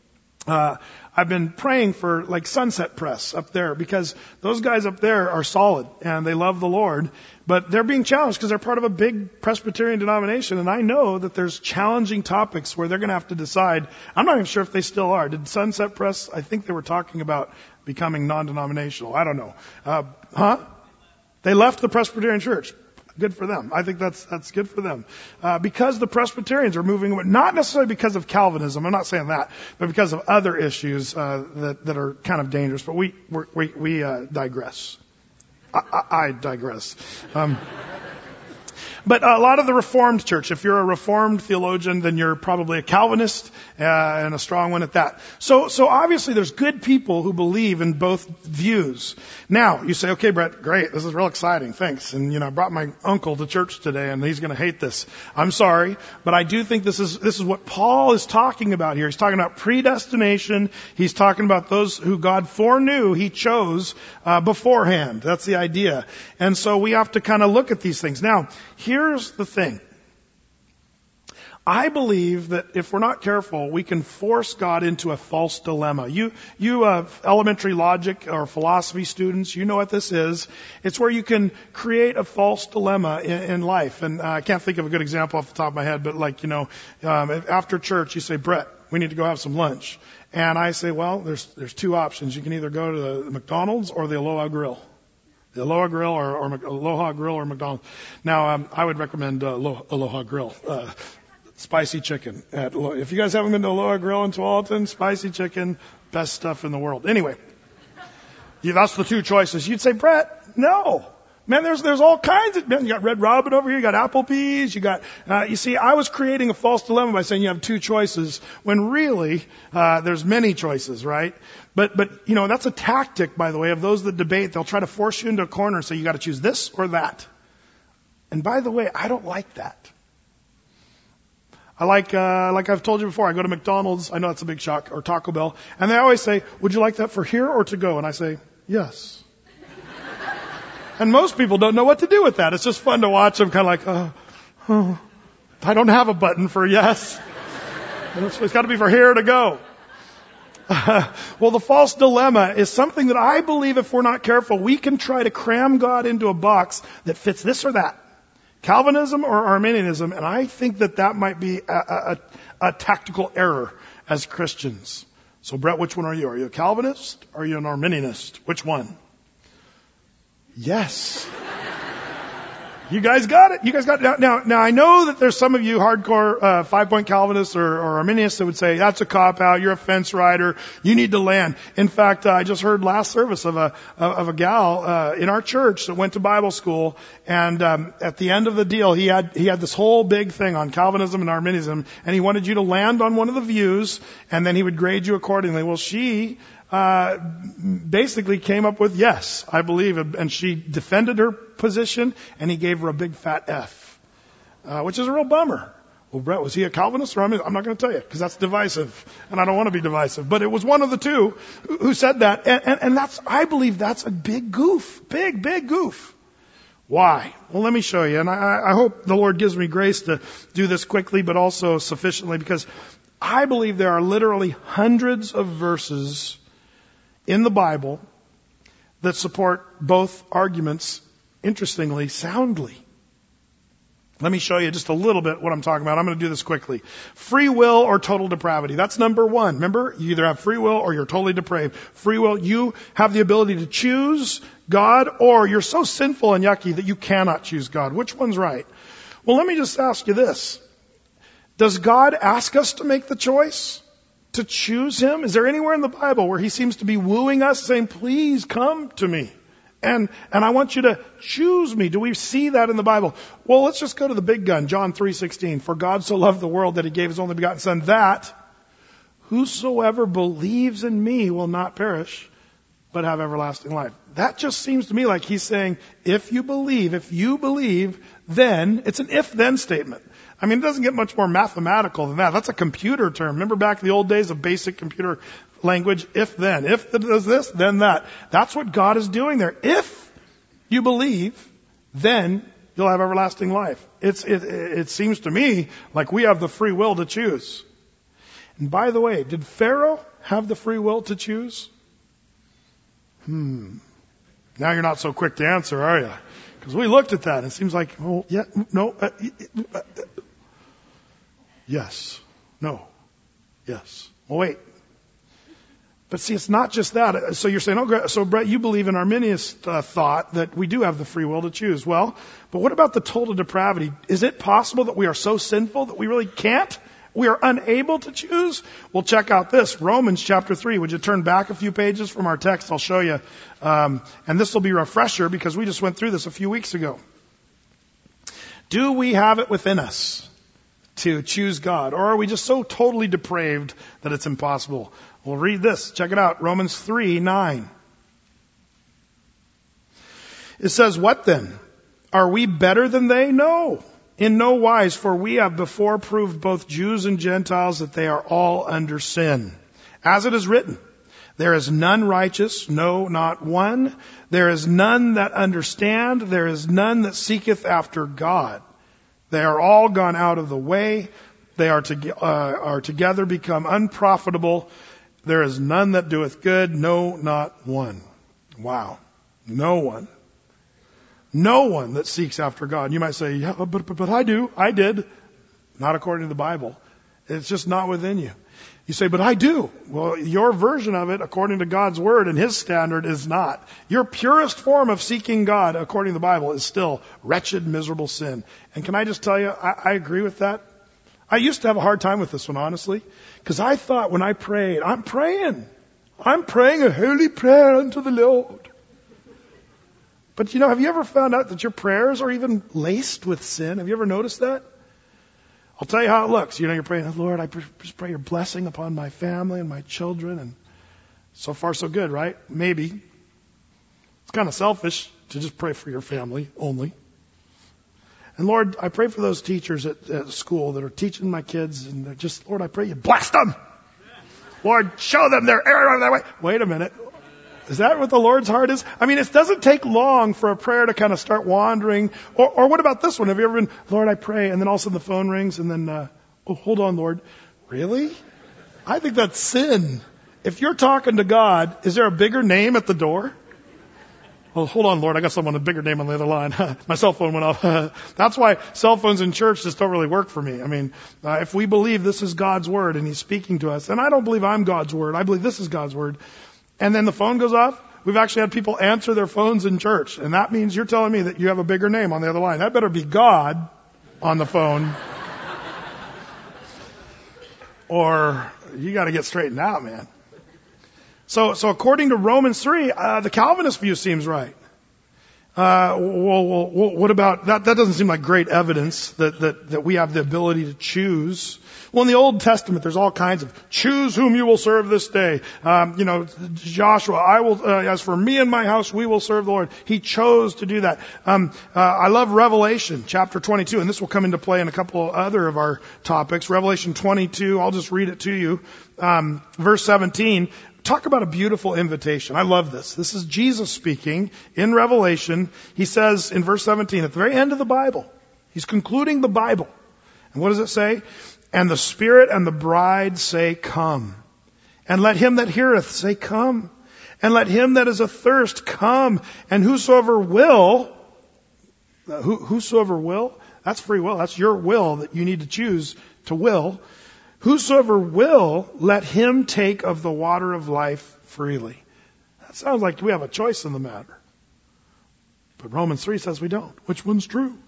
uh, I've been praying for like Sunset Press up there because those guys up there are solid and they love the Lord, but they're being challenged because they're part of a big Presbyterian denomination. And I know that there's challenging topics where they're going to have to decide. I'm not even sure if they still are. Did Sunset Press, I think they were talking about becoming non-denominational. I don't know. Uh, huh? They left the Presbyterian Church. Good for them. I think that's that's good for them. Uh, because the Presbyterians are moving away, not necessarily because of Calvinism, I'm not saying that, but because of other issues uh, that, that are kind of dangerous. But we we're, we we uh, digress. I, I, I digress. Um, But a lot of the Reformed church, if you're a Reformed theologian, then you're probably a Calvinist, uh, and a strong one at that. So, so obviously there's good people who believe in both views. Now, you say, okay, Brett, great, this is real exciting, thanks. And, you know, I brought my uncle to church today and he's gonna hate this. I'm sorry, but I do think this is, this is what Paul is talking about here. He's talking about predestination. He's talking about those who God foreknew, He chose, uh, beforehand. That's the idea. And so we have to kind of look at these things. Now, here Here's the thing. I believe that if we're not careful, we can force God into a false dilemma. You, you uh, elementary logic or philosophy students, you know what this is. It's where you can create a false dilemma in, in life. And uh, I can't think of a good example off the top of my head, but like, you know, um, after church, you say, Brett, we need to go have some lunch. And I say, well, there's there's two options. You can either go to the McDonald's or the Aloha Grill. The Aloha Grill or, or Aloha Grill or McDonald's. Now, um, I would recommend uh, Aloha, Aloha Grill. Uh, spicy chicken. At, if you guys haven't been to Aloha Grill in Tualatin, spicy chicken, best stuff in the world. Anyway, yeah, that's the two choices. You'd say, Brett, no. Man, there's there's all kinds of, man, you got Red Robin over here, you got Applebee's, you got, uh, you see, I was creating a false dilemma by saying you have two choices, when really, uh, there's many choices, right? But, but, you know, that's a tactic, by the way, of those that debate. They'll try to force you into a corner and say you gotta choose this or that. And by the way, I don't like that. I like, uh, like I've told you before, I go to McDonald's, I know that's a big shock, or Taco Bell, and they always say, would you like that for here or to go? And I say, yes. And most people don't know what to do with that. It's just fun to watch them kind of like, oh, oh, I don't have a button for yes. It's, it's got to be for here to go. Uh, well, the false dilemma is something that I believe if we're not careful, we can try to cram God into a box that fits this or that. Calvinism or Arminianism. And I think that that might be a, a, a tactical error as Christians. So Brett, which one are you? Are you a Calvinist? Or are you an Arminianist? Which one? Yes. You guys got it. You guys got it. Now, now, now I know that there's some of you hardcore uh, five-point Calvinists or, or Arminians that would say, that's a cop-out, you're a fence rider, you need to land. In fact, uh, I just heard last service of a of a gal uh, in our church that went to Bible school, and um, at the end of the deal, he had he had this whole big thing on Calvinism and Arminianism, and he wanted you to land on one of the views, and then he would grade you accordingly. Well, she Uh, basically came up with yes, I believe, and she defended her position, and he gave her a big fat F, uh, which is a real bummer. Well, Brett, was he a Calvinist or I'm, I'm not going to tell you because that's divisive, and I don't want to be divisive. But it was one of the two who said that, and, and, and that's, I believe, that's a big goof, big, big goof. Why? Well, let me show you, and I, I hope the Lord gives me grace to do this quickly, but also sufficiently, because I believe there are literally hundreds of verses in the Bible that support both arguments, interestingly, soundly. Let me show you just a little bit what I'm talking about. I'm going to do this quickly. Free will or total depravity. That's number one. Remember, you either have free will or you're totally depraved. Free will, you have the ability to choose God, or you're so sinful and yucky that you cannot choose God. Which one's right? Well, let me just ask you this. Does God ask us to make the choice? To choose Him? Is there anywhere in the Bible where He seems to be wooing us, saying, please come to me, and and I want you to choose me? Do we see that in the Bible? Well, let's just go to the big gun, John three sixteen. For God so loved the world that He gave His only begotten Son, that whosoever believes in me will not perish, but have everlasting life. That just seems to me like He's saying, if you believe, if you believe, then, it's an if-then statement. I mean, it doesn't get much more mathematical than that. That's a computer term. Remember back in the old days of basic computer language? If then. If it does this, then that. That's what God is doing there. If you believe, then you'll have everlasting life. It's, it, it seems to me like we have the free will to choose. And by the way, did Pharaoh have the free will to choose? Hmm. Now you're not so quick to answer, are you? Because we looked at that and it seems like, well, yeah, no, uh, uh, uh, yes, no, yes. Well, wait. But see, it's not just that. So you're saying, oh, so Brett, you believe in Arminius uh, thought that we do have the free will to choose. Well, but what about the total depravity? Is it possible that we are so sinful that we really can't? We are unable to choose? Well, check out this. Romans chapter three. Would you turn back a few pages from our text? I'll show you. Um, and this will be a refresher because we just went through this a few weeks ago. Do we have it within us to choose God? Or are we just so totally depraved that it's impossible? Well, read this. Check it out. Romans three nine. It says, what then? Are we better than they? No. In no wise, for we have before proved both Jews and Gentiles that they are all under sin. As it is written, there is none righteous, no, not one. There is none that understand. There is none that seeketh after God. They are all gone out of the way. They are, to, uh, are together become unprofitable. There is none that doeth good, no, not one. Wow. No one. No one that seeks after God. You might say, yeah, but, but, but I do. I did. Not according to the Bible. It's just not within you. You say, but I do. Well, your version of it, according to God's word and his standard, is not. Your purest form of seeking God, according to the Bible, is still wretched, miserable sin. And can I just tell you, I, I agree with that. I used to have a hard time with this one, honestly, because I thought when I prayed, I'm praying. I'm praying a holy prayer unto the Lord. But you know, have you ever found out that your prayers are even laced with sin? Have you ever noticed that? I'll tell you how it looks. You know, you're praying, Lord, I just pray your blessing upon my family and my children. And so far, so good, right? Maybe. It's kind of selfish to just pray for your family only. And Lord, I pray for those teachers at, at school that are teaching my kids. And they're just, Lord, I pray you bless them. Lord, show them their error on their way. Wait a minute. Is that what the Lord's heart is? I mean, it doesn't take long for a prayer to kind of start wandering. Or, or what about this one? Have you ever been, Lord, I pray, and then all of a sudden the phone rings, and then, uh, oh, hold on, Lord. Really? I think that's sin. If you're talking to God, is there a bigger name at the door? Well, hold on, Lord. I got someone with a bigger name on the other line. My cell phone went off. That's why cell phones in church just don't really work for me. I mean, uh, if we believe this is God's word and he's speaking to us, and I don't believe I'm God's word. I believe this is God's word. And then the phone goes off. We've actually had people answer their phones in church. And that means you're telling me that you have a bigger name on the other line. That better be God on the phone. Or you got to get straightened out, man. So, so according to Romans three, uh, the Calvinist view seems right. Uh, well, well, well, what about that? That doesn't seem like great evidence that, that, that we have the ability to choose. Well, in the Old Testament, there's all kinds of choose whom you will serve this day. Um, you know, Joshua, I will, uh, as for me and my house, we will serve the Lord. He chose to do that. Um, uh, I love Revelation chapter twenty-two, and this will come into play in a couple other of our topics. Revelation twenty-two, I'll just read it to you. Um, verse seventeen. Talk about a beautiful invitation. I love this. This is Jesus speaking in Revelation. He says in verse seventeen, at the very end of the Bible, he's concluding the Bible. And what does it say? And the Spirit and the bride say, come. And let him that heareth say, come. And let him that is athirst come. And whosoever will, who, whosoever will, that's free will. That's your will that you need to choose to will. Whosoever will, let him take of the water of life freely. That sounds like we have a choice in the matter. But Romans three says we don't. Which one's true?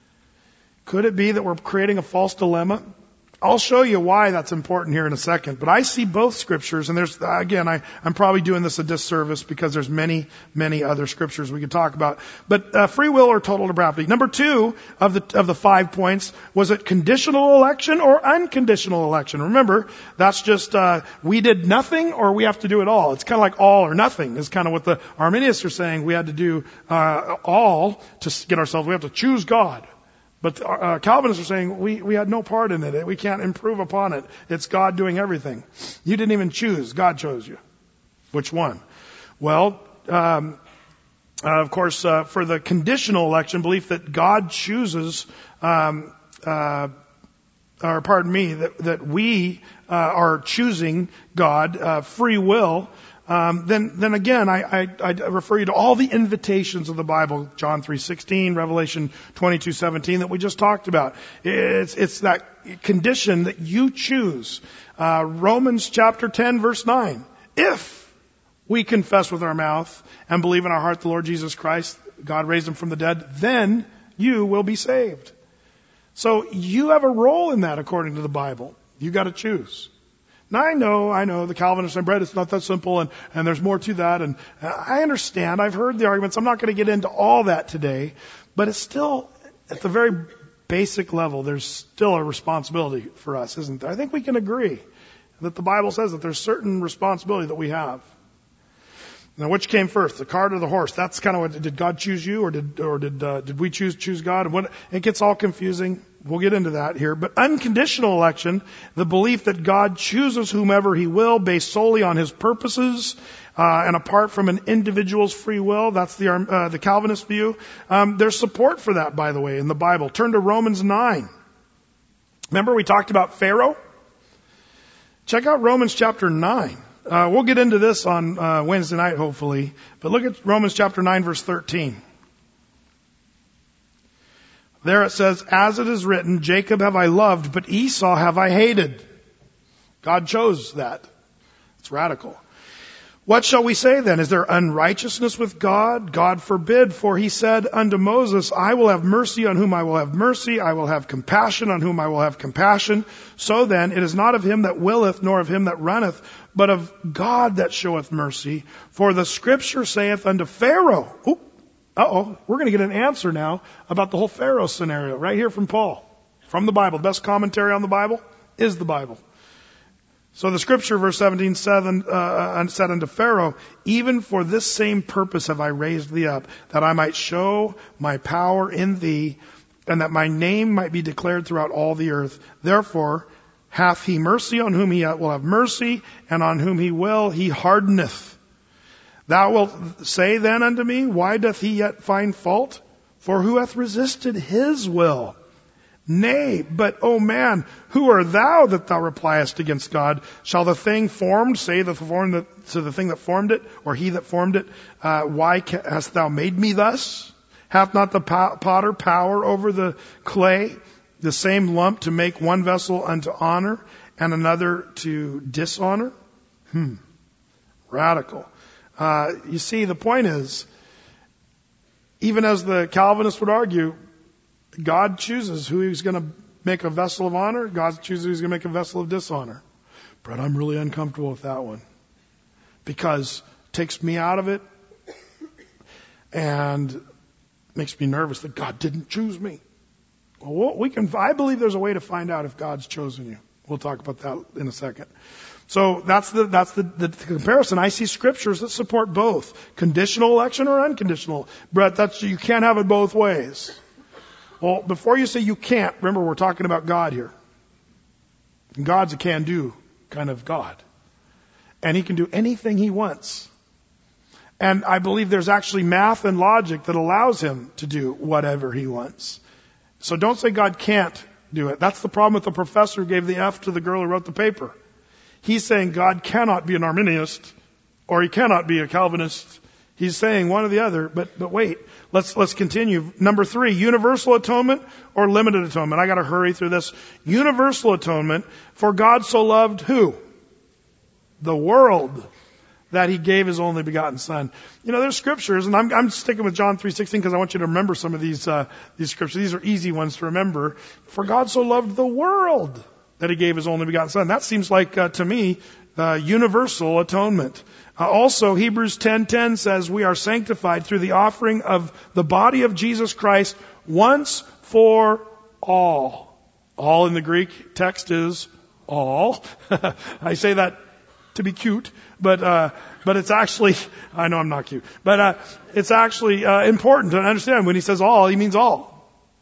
Could it be that we're creating a false dilemma? I'll show you why that's important here in a second. But I see both scriptures, and there's, again, I, I'm probably doing this a disservice because there's many, many other scriptures we could talk about. But uh, free will or total depravity. Number two of the of the five points, was it conditional election or unconditional election? Remember, that's just uh, we did nothing or we have to do it all. It's kind of like all or nothing is kind of what the Arminians are saying. We had to do uh, all to get ourselves. We have to choose God. But uh, Calvinists are saying we, we had no part in it. We can't improve upon it. It's God doing everything. You didn't even choose. God chose you. Which one? Well, um, uh, of course, uh, for the conditional election, belief that God chooses, um, uh, or pardon me, that, that we uh, are choosing God, uh, free will. Um, then, then again, I, I, I refer you to all the invitations of the Bible, John three sixteen, Revelation twenty-two seventeen that we just talked about. It's, it's that condition that you choose. Uh, Romans chapter ten verse nine. if we confess with our mouth and believe in our heart the Lord Jesus Christ, God raised him from the dead, then you will be saved. So you have a role in that according to the Bible. You got to choose. Now I know, I know the Calvinists say, Brett, it's not that simple and, and there's more to that. And I understand. I've heard the arguments. I'm not going to get into all that today, but it's still at the very basic level, there's still a responsibility for us, isn't there? I think we can agree that the Bible says that there's certain responsibility that we have. Now, which came first, the cart or the horse? That's kind of what, did God choose you or did, or did, uh, did we choose, choose God? And what, it gets all confusing. We'll get into that here. But unconditional election, the belief that God chooses whomever he will based solely on his purposes, uh, and apart from an individual's free will. That's the, uh, the Calvinist view. Um, there's support for that, by the way, in the Bible. Turn to Romans nine. Remember we talked about Pharaoh? Check out Romans chapter nine. Uh, we'll get into this on uh, Wednesday night, hopefully. But look at Romans chapter nine, verse thirteen. There it says, as it is written, Jacob have I loved, but Esau have I hated. God chose that. It's radical. What shall we say then? Is there unrighteousness with God? God forbid, for he said unto Moses, I will have mercy on whom I will have mercy. I will have compassion on whom I will have compassion. So then, it is not of him that willeth, nor of him that runneth, but of God that showeth mercy. For the scripture saith unto Pharaoh, Oop, uh-oh, we're going to get an answer now about the whole Pharaoh scenario right here from Paul, from the Bible. The best commentary on the Bible is the Bible. So the scripture, verse seventeen, said, uh, said unto Pharaoh, even for this same purpose have I raised thee up, that I might show my power in thee, and that my name might be declared throughout all the earth. Therefore hath he mercy on whom he will have mercy, and on whom he will he hardeneth. Thou wilt say then unto me, why doth he yet find fault? For who hath resisted his will? Nay, but, O man, who art thou that thou repliest against God? Shall the thing formed say the form that, to the thing that formed it, or he that formed it, uh, why hast thou made me thus? Hath not the potter power over the clay, the same lump to make one vessel unto honor and another to dishonor? Hmm. Radical. Uh, you see, the point is, even as the Calvinists would argue, God chooses who he's going to make a vessel of honor. God chooses who he's going to make a vessel of dishonor. But I'm really uncomfortable with that one because it takes me out of it and makes me nervous that God didn't choose me. Well, we can, I believe there's a way to find out if God's chosen you. We'll talk about that in a second. So that's the, that's the, the comparison. I see scriptures that support both conditional election or unconditional. Brett, that's, you can't have it both ways. Well, before you say you can't, remember we're talking about God here. And God's a can-do kind of God. And he can do anything he wants. And I believe there's actually math and logic that allows him to do whatever he wants. So don't say God can't do it. That's the problem with the professor who gave the F to the girl who wrote the paper. He's saying God cannot be an Arminianist or he cannot be a Calvinist. He's saying one or the other, but, but wait, let's, let's continue. Number three, universal atonement or limited atonement. I gotta hurry through this. Universal atonement, for God so loved who? The world, that he gave his only begotten son. You know, there's scriptures, and I'm, I'm sticking with John three sixteen because I want you to remember some of these, uh, these scriptures. These are easy ones to remember. For God so loved the world that he gave his only begotten son. That seems like, uh, to me, uh, universal atonement. Uh, also, Hebrews ten ten says we are sanctified through the offering of the body of Jesus Christ once for all. All in the Greek text is all. I say that to be cute, but uh, but it's actually, I know I'm not cute, but uh, it's actually uh, important to understand when he says all, he means all.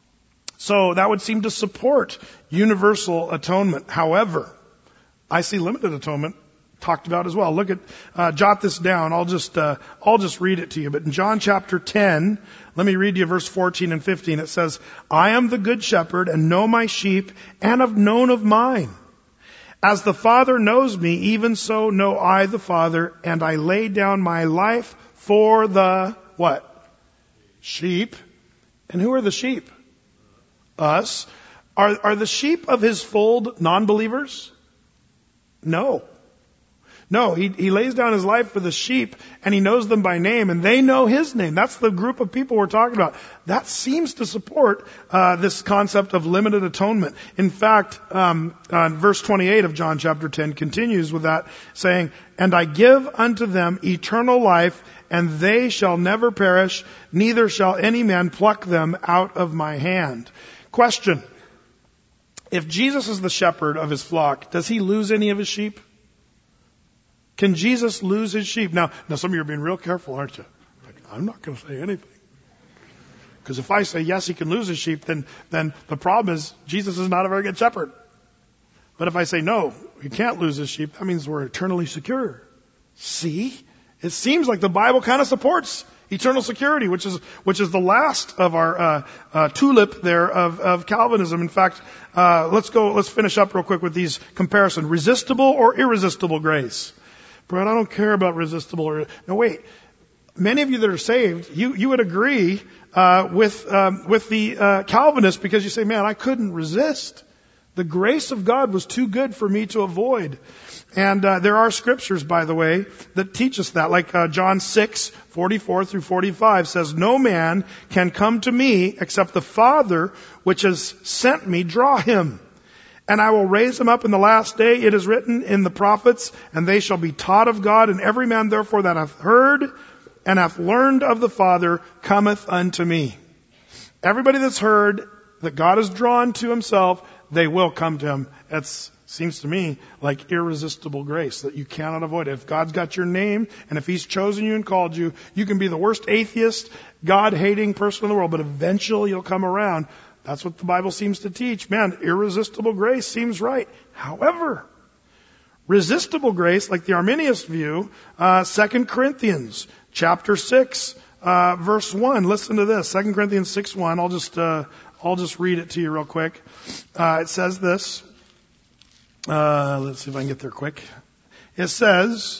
So that would seem to support universal atonement. However, I see limited atonement talked about as well. Look at, uh, jot this down. I'll just, uh, I'll just read it to you. But in John chapter ten, let me read to you verse fourteen and fifteen. It says, I am the good shepherd and know my sheep and have known of mine. As the Father knows me, even so know I the Father, and I lay down my life for the, what? Sheep. And who are the sheep? Us. Are, are the sheep of his fold non-believers? No. No, he, he lays down his life for the sheep, and he knows them by name, and they know his name. That's the group of people we're talking about. That seems to support uh, this concept of limited atonement. In fact, um, uh, verse twenty-eight of John chapter ten continues with that, saying, "And I give unto them eternal life, and they shall never perish, neither shall any man pluck them out of my hand." Question: if Jesus is the shepherd of his flock, does he lose any of his sheep? Can Jesus lose his sheep? Now, now some of you are being real careful, aren't you? Like, I'm not going to say anything. Because if I say yes, he can lose his sheep, then, then the problem is Jesus is not a very good shepherd. But if I say no, he can't lose his sheep, that means we're eternally secure. See? It seems like the Bible kind of supports eternal security, which is which is the last of our uh, uh, tulip there of, of Calvinism. In fact, uh, let's go. Let's finish up real quick with these comparison: resistible or irresistible grace. Brad, I don't care about resistible or no. Wait, many of you that are saved, you you would agree uh, with um, with the uh, Calvinists because you say, "Man, I couldn't resist. The grace of God was too good for me to avoid." And uh, there are scriptures, by the way, that teach us that. Like uh, John six, forty-four through forty-five says, "No man can come to me except the Father which has sent me draw him. And I will raise him up in the last day. It is written in the prophets, and they shall be taught of God. And every man therefore that hath heard and hath learned of the Father cometh unto me." Everybody that's heard that God is drawn to himself, they will come to him. It's seems to me like irresistible grace that you cannot avoid. If God's got your name, and if he's chosen you and called you, you can be the worst atheist, God-hating person in the world, but eventually you'll come around. That's what the Bible seems to teach. Man, irresistible grace seems right. However, resistible grace, like the Arminius view, uh, Second Corinthians chapter six, uh, verse one. Listen to this. Second Corinthians six, one. I'll just, uh, I'll just read it to you real quick. Uh, it says this. Uh, let's see if I can get there quick. It says,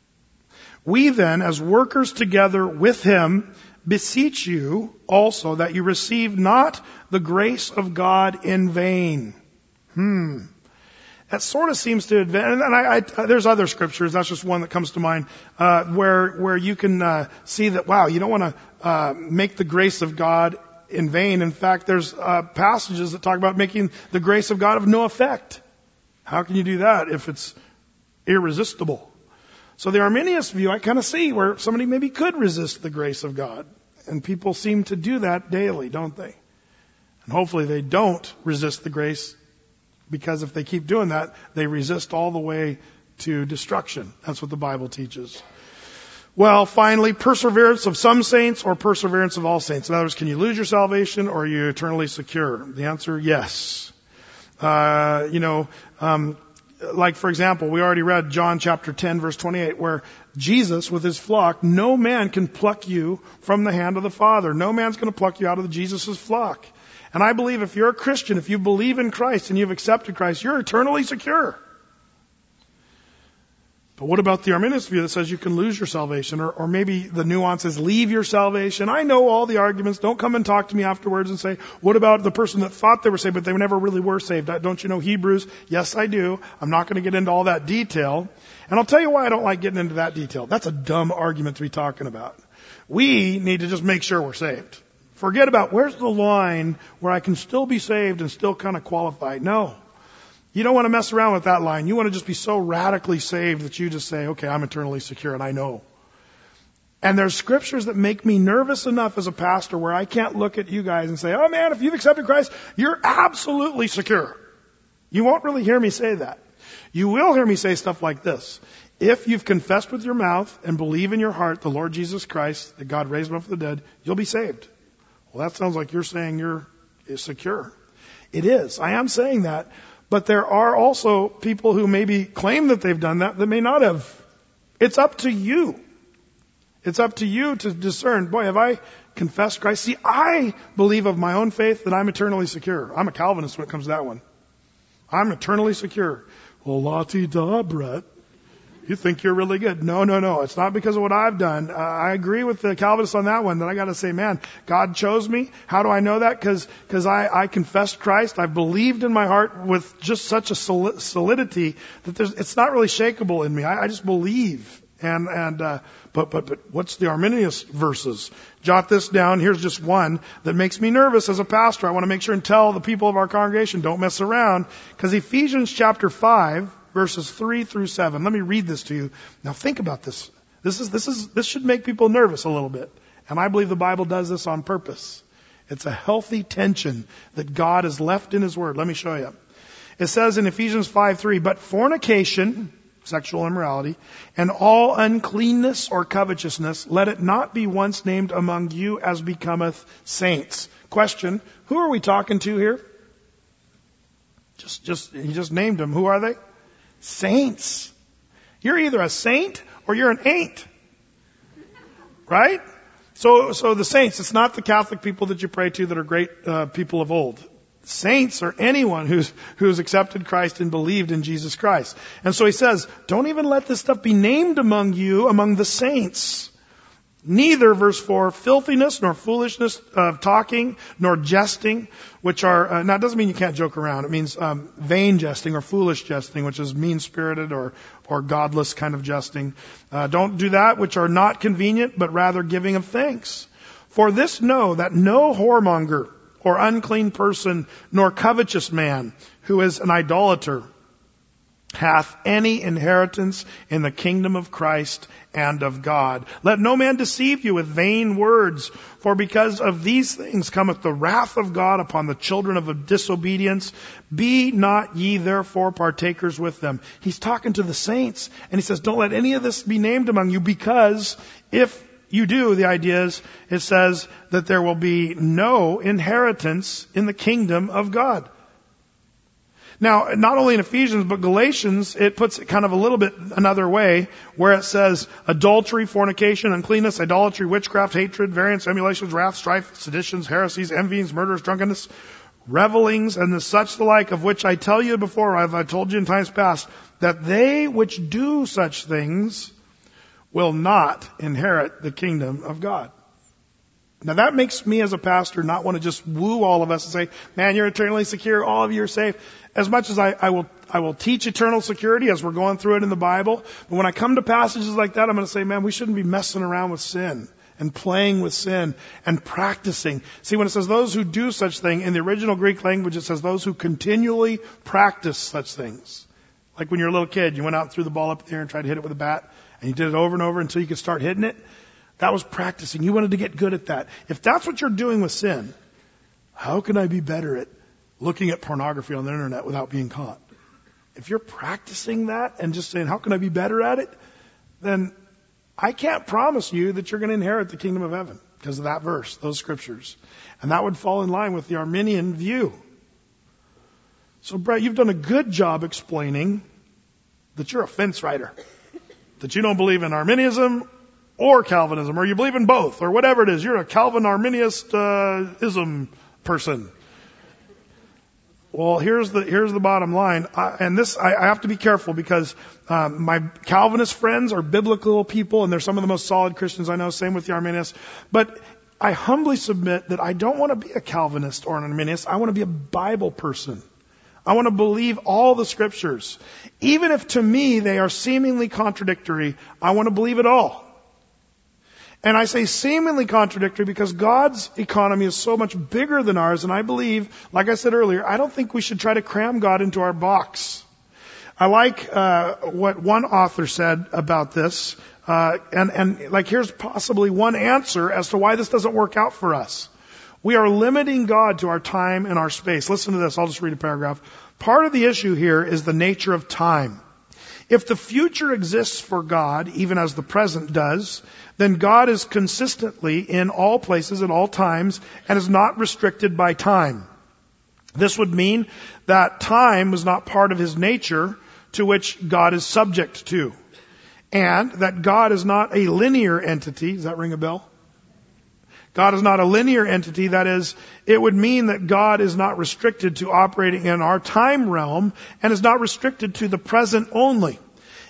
"We then, as workers together with him, beseech you also that you receive not the grace of God in vain." Hmm. That sort of seems to advance, and I, I, there's other scriptures. That's just one that comes to mind, uh, where where you can uh, see that. Wow, you don't want to uh, make the grace of God in vain. In fact, there's uh, passages that talk about making the grace of God of no effect. How can you do that if it's irresistible? So the Arminius view, I kind of see where somebody maybe could resist the grace of God. And people seem to do that daily, don't they? And hopefully they don't resist the grace, because if they keep doing that, they resist all the way to destruction. That's what the Bible teaches. Well, finally, perseverance of some saints or perseverance of all saints. In other words, can you lose your salvation or are you eternally secure? The answer, yes. Uh, you know, um, like for example, we already read John chapter ten verse twenty-eight, where Jesus with his flock, no man can pluck you from the hand of the Father. No man's going to pluck you out of Jesus' flock. And I believe if you're a Christian, if you believe in Christ and you've accepted Christ, you're eternally secure. But what about the Arminius view that says you can lose your salvation? Or, or maybe the nuance is leave your salvation. I know all the arguments. Don't come and talk to me afterwards and say, what about the person that thought they were saved, but they never really were saved? Don't you know Hebrews? Yes, I do. I'm not going to get into all that detail. And I'll tell you why I don't like getting into that detail. That's a dumb argument to be talking about. We need to just make sure we're saved. Forget about where's the line where I can still be saved and still kind of qualify. No. You don't want to mess around with that line. You want to just be so radically saved that you just say, okay, I'm eternally secure and I know. And there's scriptures that make me nervous enough as a pastor where I can't look at you guys and say, oh man, if you've accepted Christ, you're absolutely secure. You won't really hear me say that. You will hear me say stuff like this. If you've confessed with your mouth and believe in your heart the Lord Jesus Christ, that God raised him up from the dead, you'll be saved. Well, that sounds like you're saying you're secure. It is. I am saying that. But there are also people who maybe claim that they've done that that may not have. It's up to you. It's up to you to discern, boy, have I confessed Christ? See, I believe of my own faith that I'm eternally secure. I'm a Calvinist when it comes to that one. I'm eternally secure. Well, la-ti-da, Brett. You think you're really good. No, no, no. It's not because of what I've done. Uh, I agree with the Calvinists on that one. That I got to say, man, God chose me. How do I know that? Because because I, I confessed Christ. I've believed in my heart with just such a solidity that there's, it's not really shakable in me. I, I just believe. And and uh, but but but what's the Arminius verses? Jot this down. Here's just one that makes me nervous as a pastor. I want to make sure and tell the people of our congregation, don't mess around, because Ephesians chapter five. Verses three through seven. Let me read this to you. Now think about this. This is, this is, this should make people nervous a little bit. And I believe the Bible does this on purpose. It's a healthy tension that God has left in His Word. Let me show you. It says in Ephesians five three, but fornication, sexual immorality, and all uncleanness or covetousness, let it not be once named among you as becometh saints. Question, who are we talking to here? Just, just, he just named them. Who are they? Saints. You're either a saint or you're an ain't. Right? So, so the saints, it's not the Catholic people that you pray to that are great uh, people of old. Saints are anyone who's, who's accepted Christ and believed in Jesus Christ. And so he says, don't even let this stuff be named among you, among the saints. Neither, verse four, filthiness, nor foolishness of talking, nor jesting, which are, uh, now it doesn't mean you can't joke around. It means um, vain jesting or foolish jesting, which is mean-spirited or, or godless kind of jesting. Uh, don't do that, which are not convenient, but rather giving of thanks. For this know that no whoremonger or unclean person, nor covetous man, who is an idolater, hath any inheritance in the kingdom of Christ and of God. Let no man deceive you with vain words, for because of these things cometh the wrath of God upon the children of disobedience. Be not ye therefore partakers with them. He's talking to the saints, and he says, don't let any of this be named among you, because if you do, the idea is, it says that there will be no inheritance in the kingdom of God. Now, not only in Ephesians, but Galatians, it puts it kind of a little bit another way, where it says adultery, fornication, uncleanness, idolatry, witchcraft, hatred, variance, emulations, wrath, strife, seditions, heresies, envyings, murders, drunkenness, revelings, and the such the like, of which I tell you before, I've I told you in times past, that they which do such things will not inherit the kingdom of God. Now that makes me as a pastor not want to just woo all of us and say, man, you're eternally secure, all of you are safe. As much as I, I will, I will teach eternal security as we're going through it in the Bible. But when I come to passages like that, I'm going to say, man, we shouldn't be messing around with sin and playing with sin and practicing. See, when it says those who do such thing, in the original Greek language, it says those who continually practice such things. Like when you're a little kid, you went out and threw the ball up there and tried to hit it with a bat, and you did it over and over until you could start hitting it. That was practicing. You wanted to get good at that. If that's what you're doing with sin, how can I be better at looking at pornography on the internet without being caught? If you're practicing that and just saying, how can I be better at it? Then I can't promise you that you're going to inherit the kingdom of heaven because of that verse, those scriptures. And that would fall in line with the Arminian view. So, Brett, you've done a good job explaining that you're a fence rider, that you don't believe in Arminianism or Calvinism, or you believe in both, or whatever it is. You're a Calvin Arminianism person. Well, here's the here's the bottom line, I, and this I, I have to be careful because um, my Calvinist friends are biblical people, and they're some of the most solid Christians I know. Same with the Arminians, but I humbly submit that I don't want to be a Calvinist or an Arminianist. I want to be a Bible person. I want to believe all the scriptures, even if to me they are seemingly contradictory. I want to believe it all. And I say seemingly contradictory because God's economy is so much bigger than ours. And I believe, like I said earlier, I don't think we should try to cram God into our box. I like uh, what one author said about this. Uh, and, and like here's possibly one answer as to why this doesn't work out for us. We are limiting God to our time and our space. Listen to this. I'll just read a paragraph. Part of the issue here is the nature of time. If the future exists for God, even as the present does, then God is consistently in all places at all times and is not restricted by time. This would mean that time was not part of his nature to which God is subject to. And that God is not a linear entity. Does that ring a bell? God is not a linear entity. That is, it would mean that God is not restricted to operating in our time realm and is not restricted to the present only.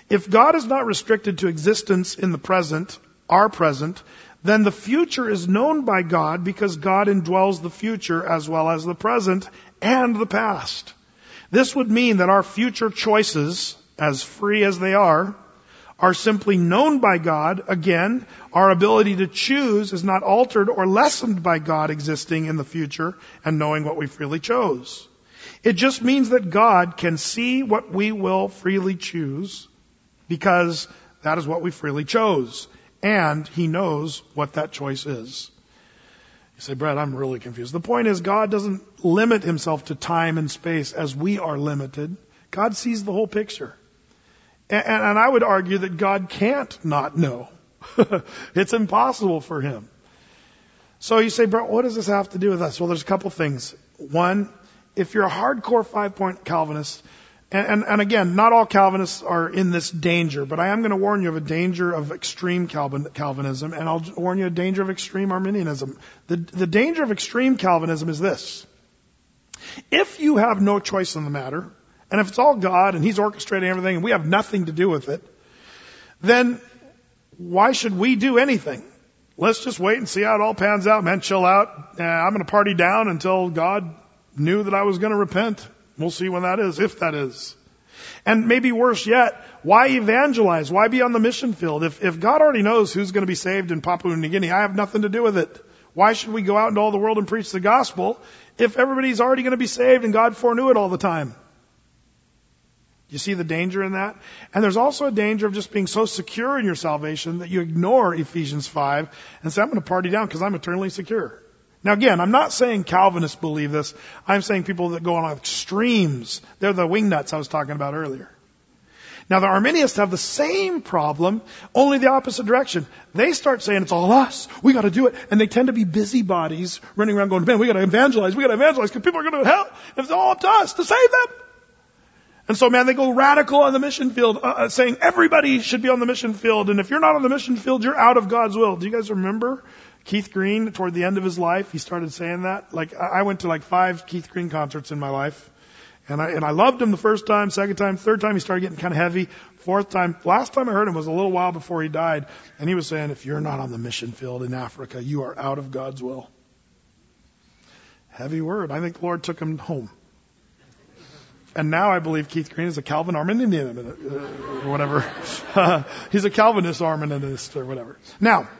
If God is not restricted to existence in the present, our present, then the future is known by God because God indwells the future as well as the present and the past. This would mean that our future choices, as free as they are, are simply known by God. Again, our ability to choose is not altered or lessened by God existing in the future and knowing what we freely chose. It just means that God can see what we will freely choose because that is what we freely chose. And He knows what that choice is. You say, Brett, I'm really confused. The point is, God doesn't limit Himself to time and space as we are limited. God sees the whole picture. And, and I would argue that God can't not know. It's impossible for Him. So you say, Brett, what does this have to do with us? Well, there's a couple things. One, if you're a hardcore five-point Calvinist, And, and, and again, not all Calvinists are in this danger, but I am going to warn you of a danger of extreme Calvin, Calvinism, and I'll warn you of a danger of extreme Arminianism. The, the danger of extreme Calvinism is this. If you have no choice in the matter, and if it's all God and He's orchestrating everything and we have nothing to do with it, then why should we do anything? Let's just wait and see how it all pans out, man. Chill out. Uh, I'm going to party down until God knew that I was going to repent. We'll see when that is, if that is. And maybe worse yet, why evangelize? Why be on the mission field? If, if God already knows who's going to be saved in Papua New Guinea, I have nothing to do with it. Why should we go out into all the world and preach the gospel if everybody's already going to be saved and God foreknew it all the time? You see the danger in that? And there's also a danger of just being so secure in your salvation that you ignore Ephesians five and say, I'm going to party down because I'm eternally secure. Now again, I'm not saying Calvinists believe this. I'm saying people that go on extremes. They're the wingnuts I was talking about earlier. Now the Arminians have the same problem, only the opposite direction. They start saying it's all us. We got to do it. And they tend to be busybodies running around going, man, we got to evangelize. We got to evangelize because people are going to hell. It's all up to us to save them. And so, man, they go radical on the mission field, uh, saying everybody should be on the mission field. And if you're not on the mission field, you're out of God's will. Do you guys remember Keith Green, toward the end of his life, he started saying that? Like, I went to like five Keith Green concerts in my life. And I, and I loved him the first time, second time, third time he started getting kind of heavy. Fourth time, last time I heard him was a little while before he died. And he was saying, if you're not on the mission field in Africa, you are out of God's will. Heavy word. I think the Lord took him home. And now I believe Keith Green is a Calvin Arminian, or whatever. He's a Calvinist Arminianist or whatever. Now,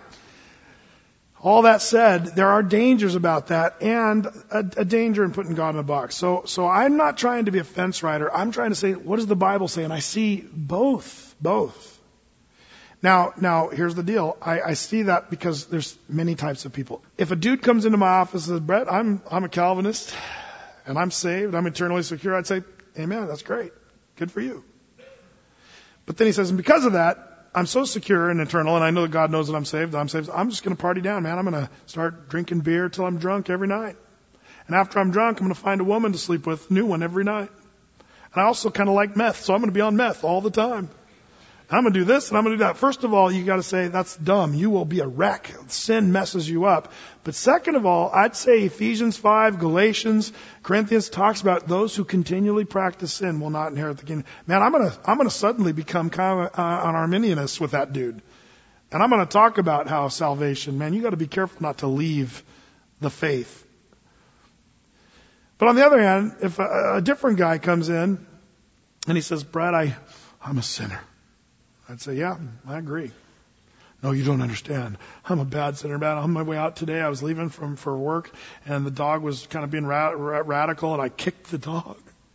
all that said, there are dangers about that and a, a danger in putting God in a box. So, so I'm not trying to be a fence rider. I'm trying to say, what does the Bible say? And I see both, both. Now, now, here's the deal. I, I see that because there's many types of people. If a dude comes into my office and says, Brett, I'm, I'm a Calvinist and I'm saved, I'm eternally secure, I'd say, amen, that's great. Good for you. But then he says, and because of that, I'm so secure and eternal, and I know that God knows that I'm saved, that I'm saved. I'm just going to party down, man. I'm going to start drinking beer till I'm drunk every night. And after I'm drunk, I'm going to find a woman to sleep with, new one every night. And I also kind of like meth, so I'm going to be on meth all the time. And I'm going to do this and I'm going to do that. First of all, you got to say that's dumb. You will be a wreck. Sin messes you up. But second of all, I'd say Ephesians five, Galatians, Corinthians talks about those who continually practice sin will not inherit the kingdom. Man, I'm going to I'm going to suddenly become kind of uh, an Arminianist with that dude. And I'm going to talk about how salvation, man, you got to be careful not to leave the faith. But on the other hand, if a, a different guy comes in and he says, Brad, I, I'm a sinner. I'd say, yeah, I agree. No, you don't understand. I'm a bad sinner. Bad. On my way out today, I was leaving from for work, and the dog was kind of being ra- ra- radical, and I kicked the dog.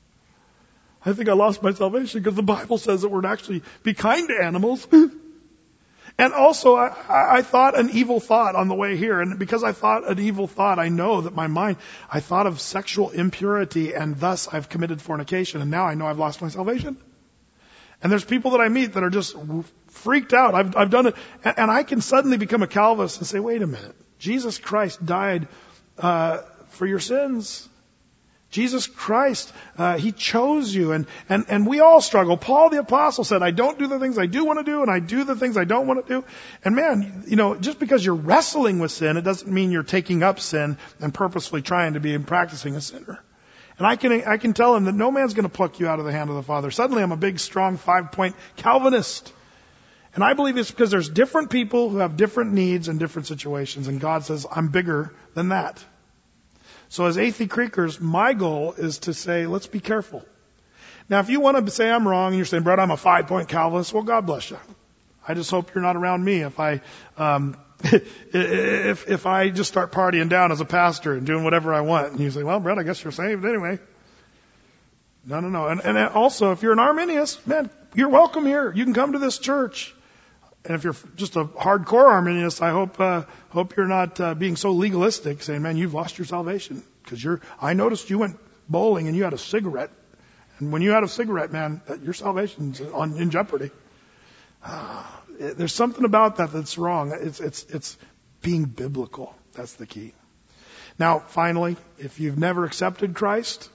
I think I lost my salvation because the Bible says that we're to actually be kind to animals. And also, I, I thought an evil thought on the way here, and because I thought an evil thought, I know that my mind, I thought of sexual impurity, and thus I've committed fornication, and now I know I've lost my salvation. And there's people that I meet that are just freaked out. I've, I've done it. And, and I can suddenly become a Calvinist and say, wait a minute. Jesus Christ died uh, for your sins. Jesus Christ, uh, He chose you. And, and, and we all struggle. Paul the Apostle said, I don't do the things I do want to do, and I do the things I don't want to do. And man, you know, just because you're wrestling with sin, it doesn't mean you're taking up sin and purposefully trying to be and practicing a sinner. And I can, I can tell him that no man's going to pluck you out of the hand of the Father. Suddenly I'm a big, strong, five-point Calvinist. And I believe it's because there's different people who have different needs and different situations. And God says, I'm bigger than that. So as Athey Creekers, my goal is to say, let's be careful. Now, if you want to say I'm wrong and you're saying, Brett, I'm a five-point Calvinist, well, God bless you. I just hope you're not around me if I, um, if, if I just start partying down as a pastor and doing whatever I want. And you say, well, Brett, I guess you're saved anyway. No, no, no. And, and also, if you're an Arminius, man, you're welcome here. You can come to this church. And if you're just a hardcore Arminius, I hope, uh, hope you're not, uh, being so legalistic saying, man, you've lost your salvation. Cause you're, I noticed you went bowling and you had a cigarette. And when you had a cigarette, man, your salvation's on, in jeopardy. Uh, there's something about that that's wrong. It's, it's, it's being biblical. That's the key. Now, finally, if you've never accepted Christ,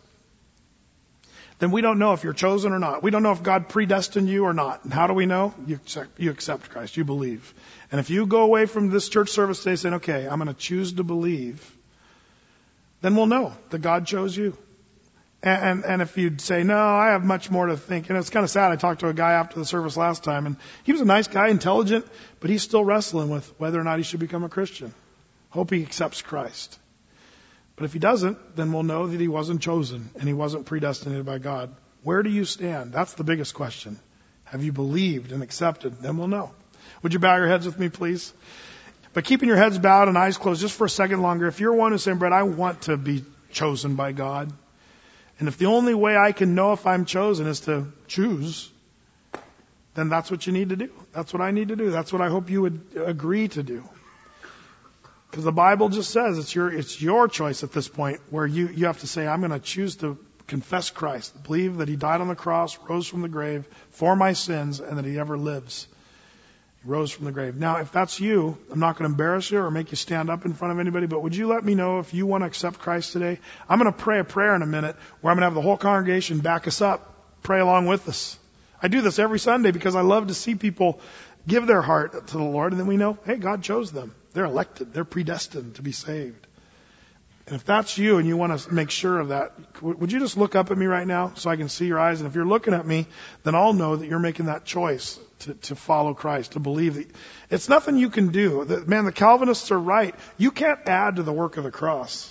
then we don't know if you're chosen or not. We don't know if God predestined you or not. And how do we know? You accept, you accept Christ. You believe. And if you go away from this church service today saying, okay, I'm going to choose to believe, then we'll know that God chose you. And, and, and if you'd say, no, I have much more to think. And it's kind of sad. I talked to a guy after the service last time, and he was a nice guy, intelligent, but he's still wrestling with whether or not he should become a Christian. Hope he accepts Christ. But if he doesn't, then we'll know that he wasn't chosen and he wasn't predestinated by God. Where do you stand? That's the biggest question. Have you believed and accepted? Then we'll know. Would you bow your heads with me, please? But keeping your heads bowed and eyes closed just for a second longer, if you're one who's saying, Brett, I want to be chosen by God, and if the only way I can know if I'm chosen is to choose, then that's what you need to do. That's what I need to do. That's what I hope you would agree to do. Because the Bible just says it's your, it's your choice at this point where you, you have to say, I'm going to choose to confess Christ, believe that he died on the cross, rose from the grave for my sins, and that he ever lives. He rose from the grave. Now, if that's you, I'm not going to embarrass you or make you stand up in front of anybody, but would you let me know if you want to accept Christ today? I'm going to pray a prayer in a minute where I'm going to have the whole congregation back us up, pray along with us. I do this every Sunday because I love to see people give their heart to the Lord, and then we know, hey, God chose them. They're elected. They're predestined to be saved. And if that's you and you want to make sure of that, would you just look up at me right now so I can see your eyes? And if you're looking at me, then I'll know that you're making that choice to, to follow Christ, to believe that it's nothing you can do. The, man, the Calvinists are right. You can't add to the work of the cross.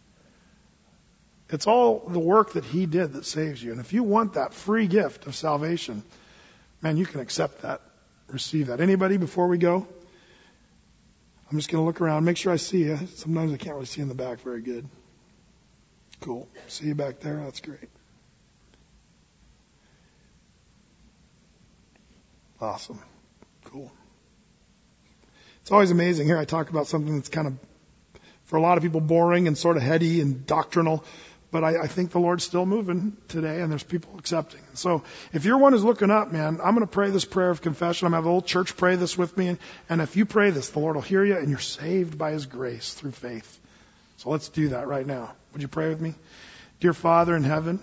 It's all the work that he did that saves you. And if you want that free gift of salvation, man, you can accept that, receive that. Anybody before we go? I'm just going to look around, make sure I see you. Sometimes I can't really see in the back very good. Cool. See you back there? That's great. Awesome. Cool. It's always amazing. Here I talk about something that's kind of, for a lot of people, boring and sort of heady and doctrinal. But I, I think the Lord's still moving today, and there's people accepting. So if you're one who's looking up, man, I'm going to pray this prayer of confession. I'm going to have the whole church pray this with me. And if you pray this, the Lord will hear you, and you're saved by his grace through faith. So let's do that right now. Would you pray with me? Dear Father in heaven,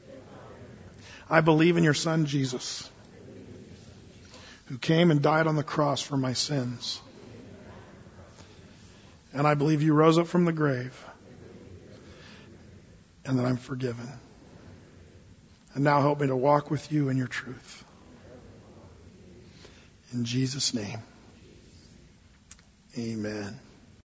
I believe in your Son, Jesus, who came and died on the cross for my sins. And I believe you rose up from the grave, and that I'm forgiven. And now help me to walk with you in your truth. In Jesus' name, amen.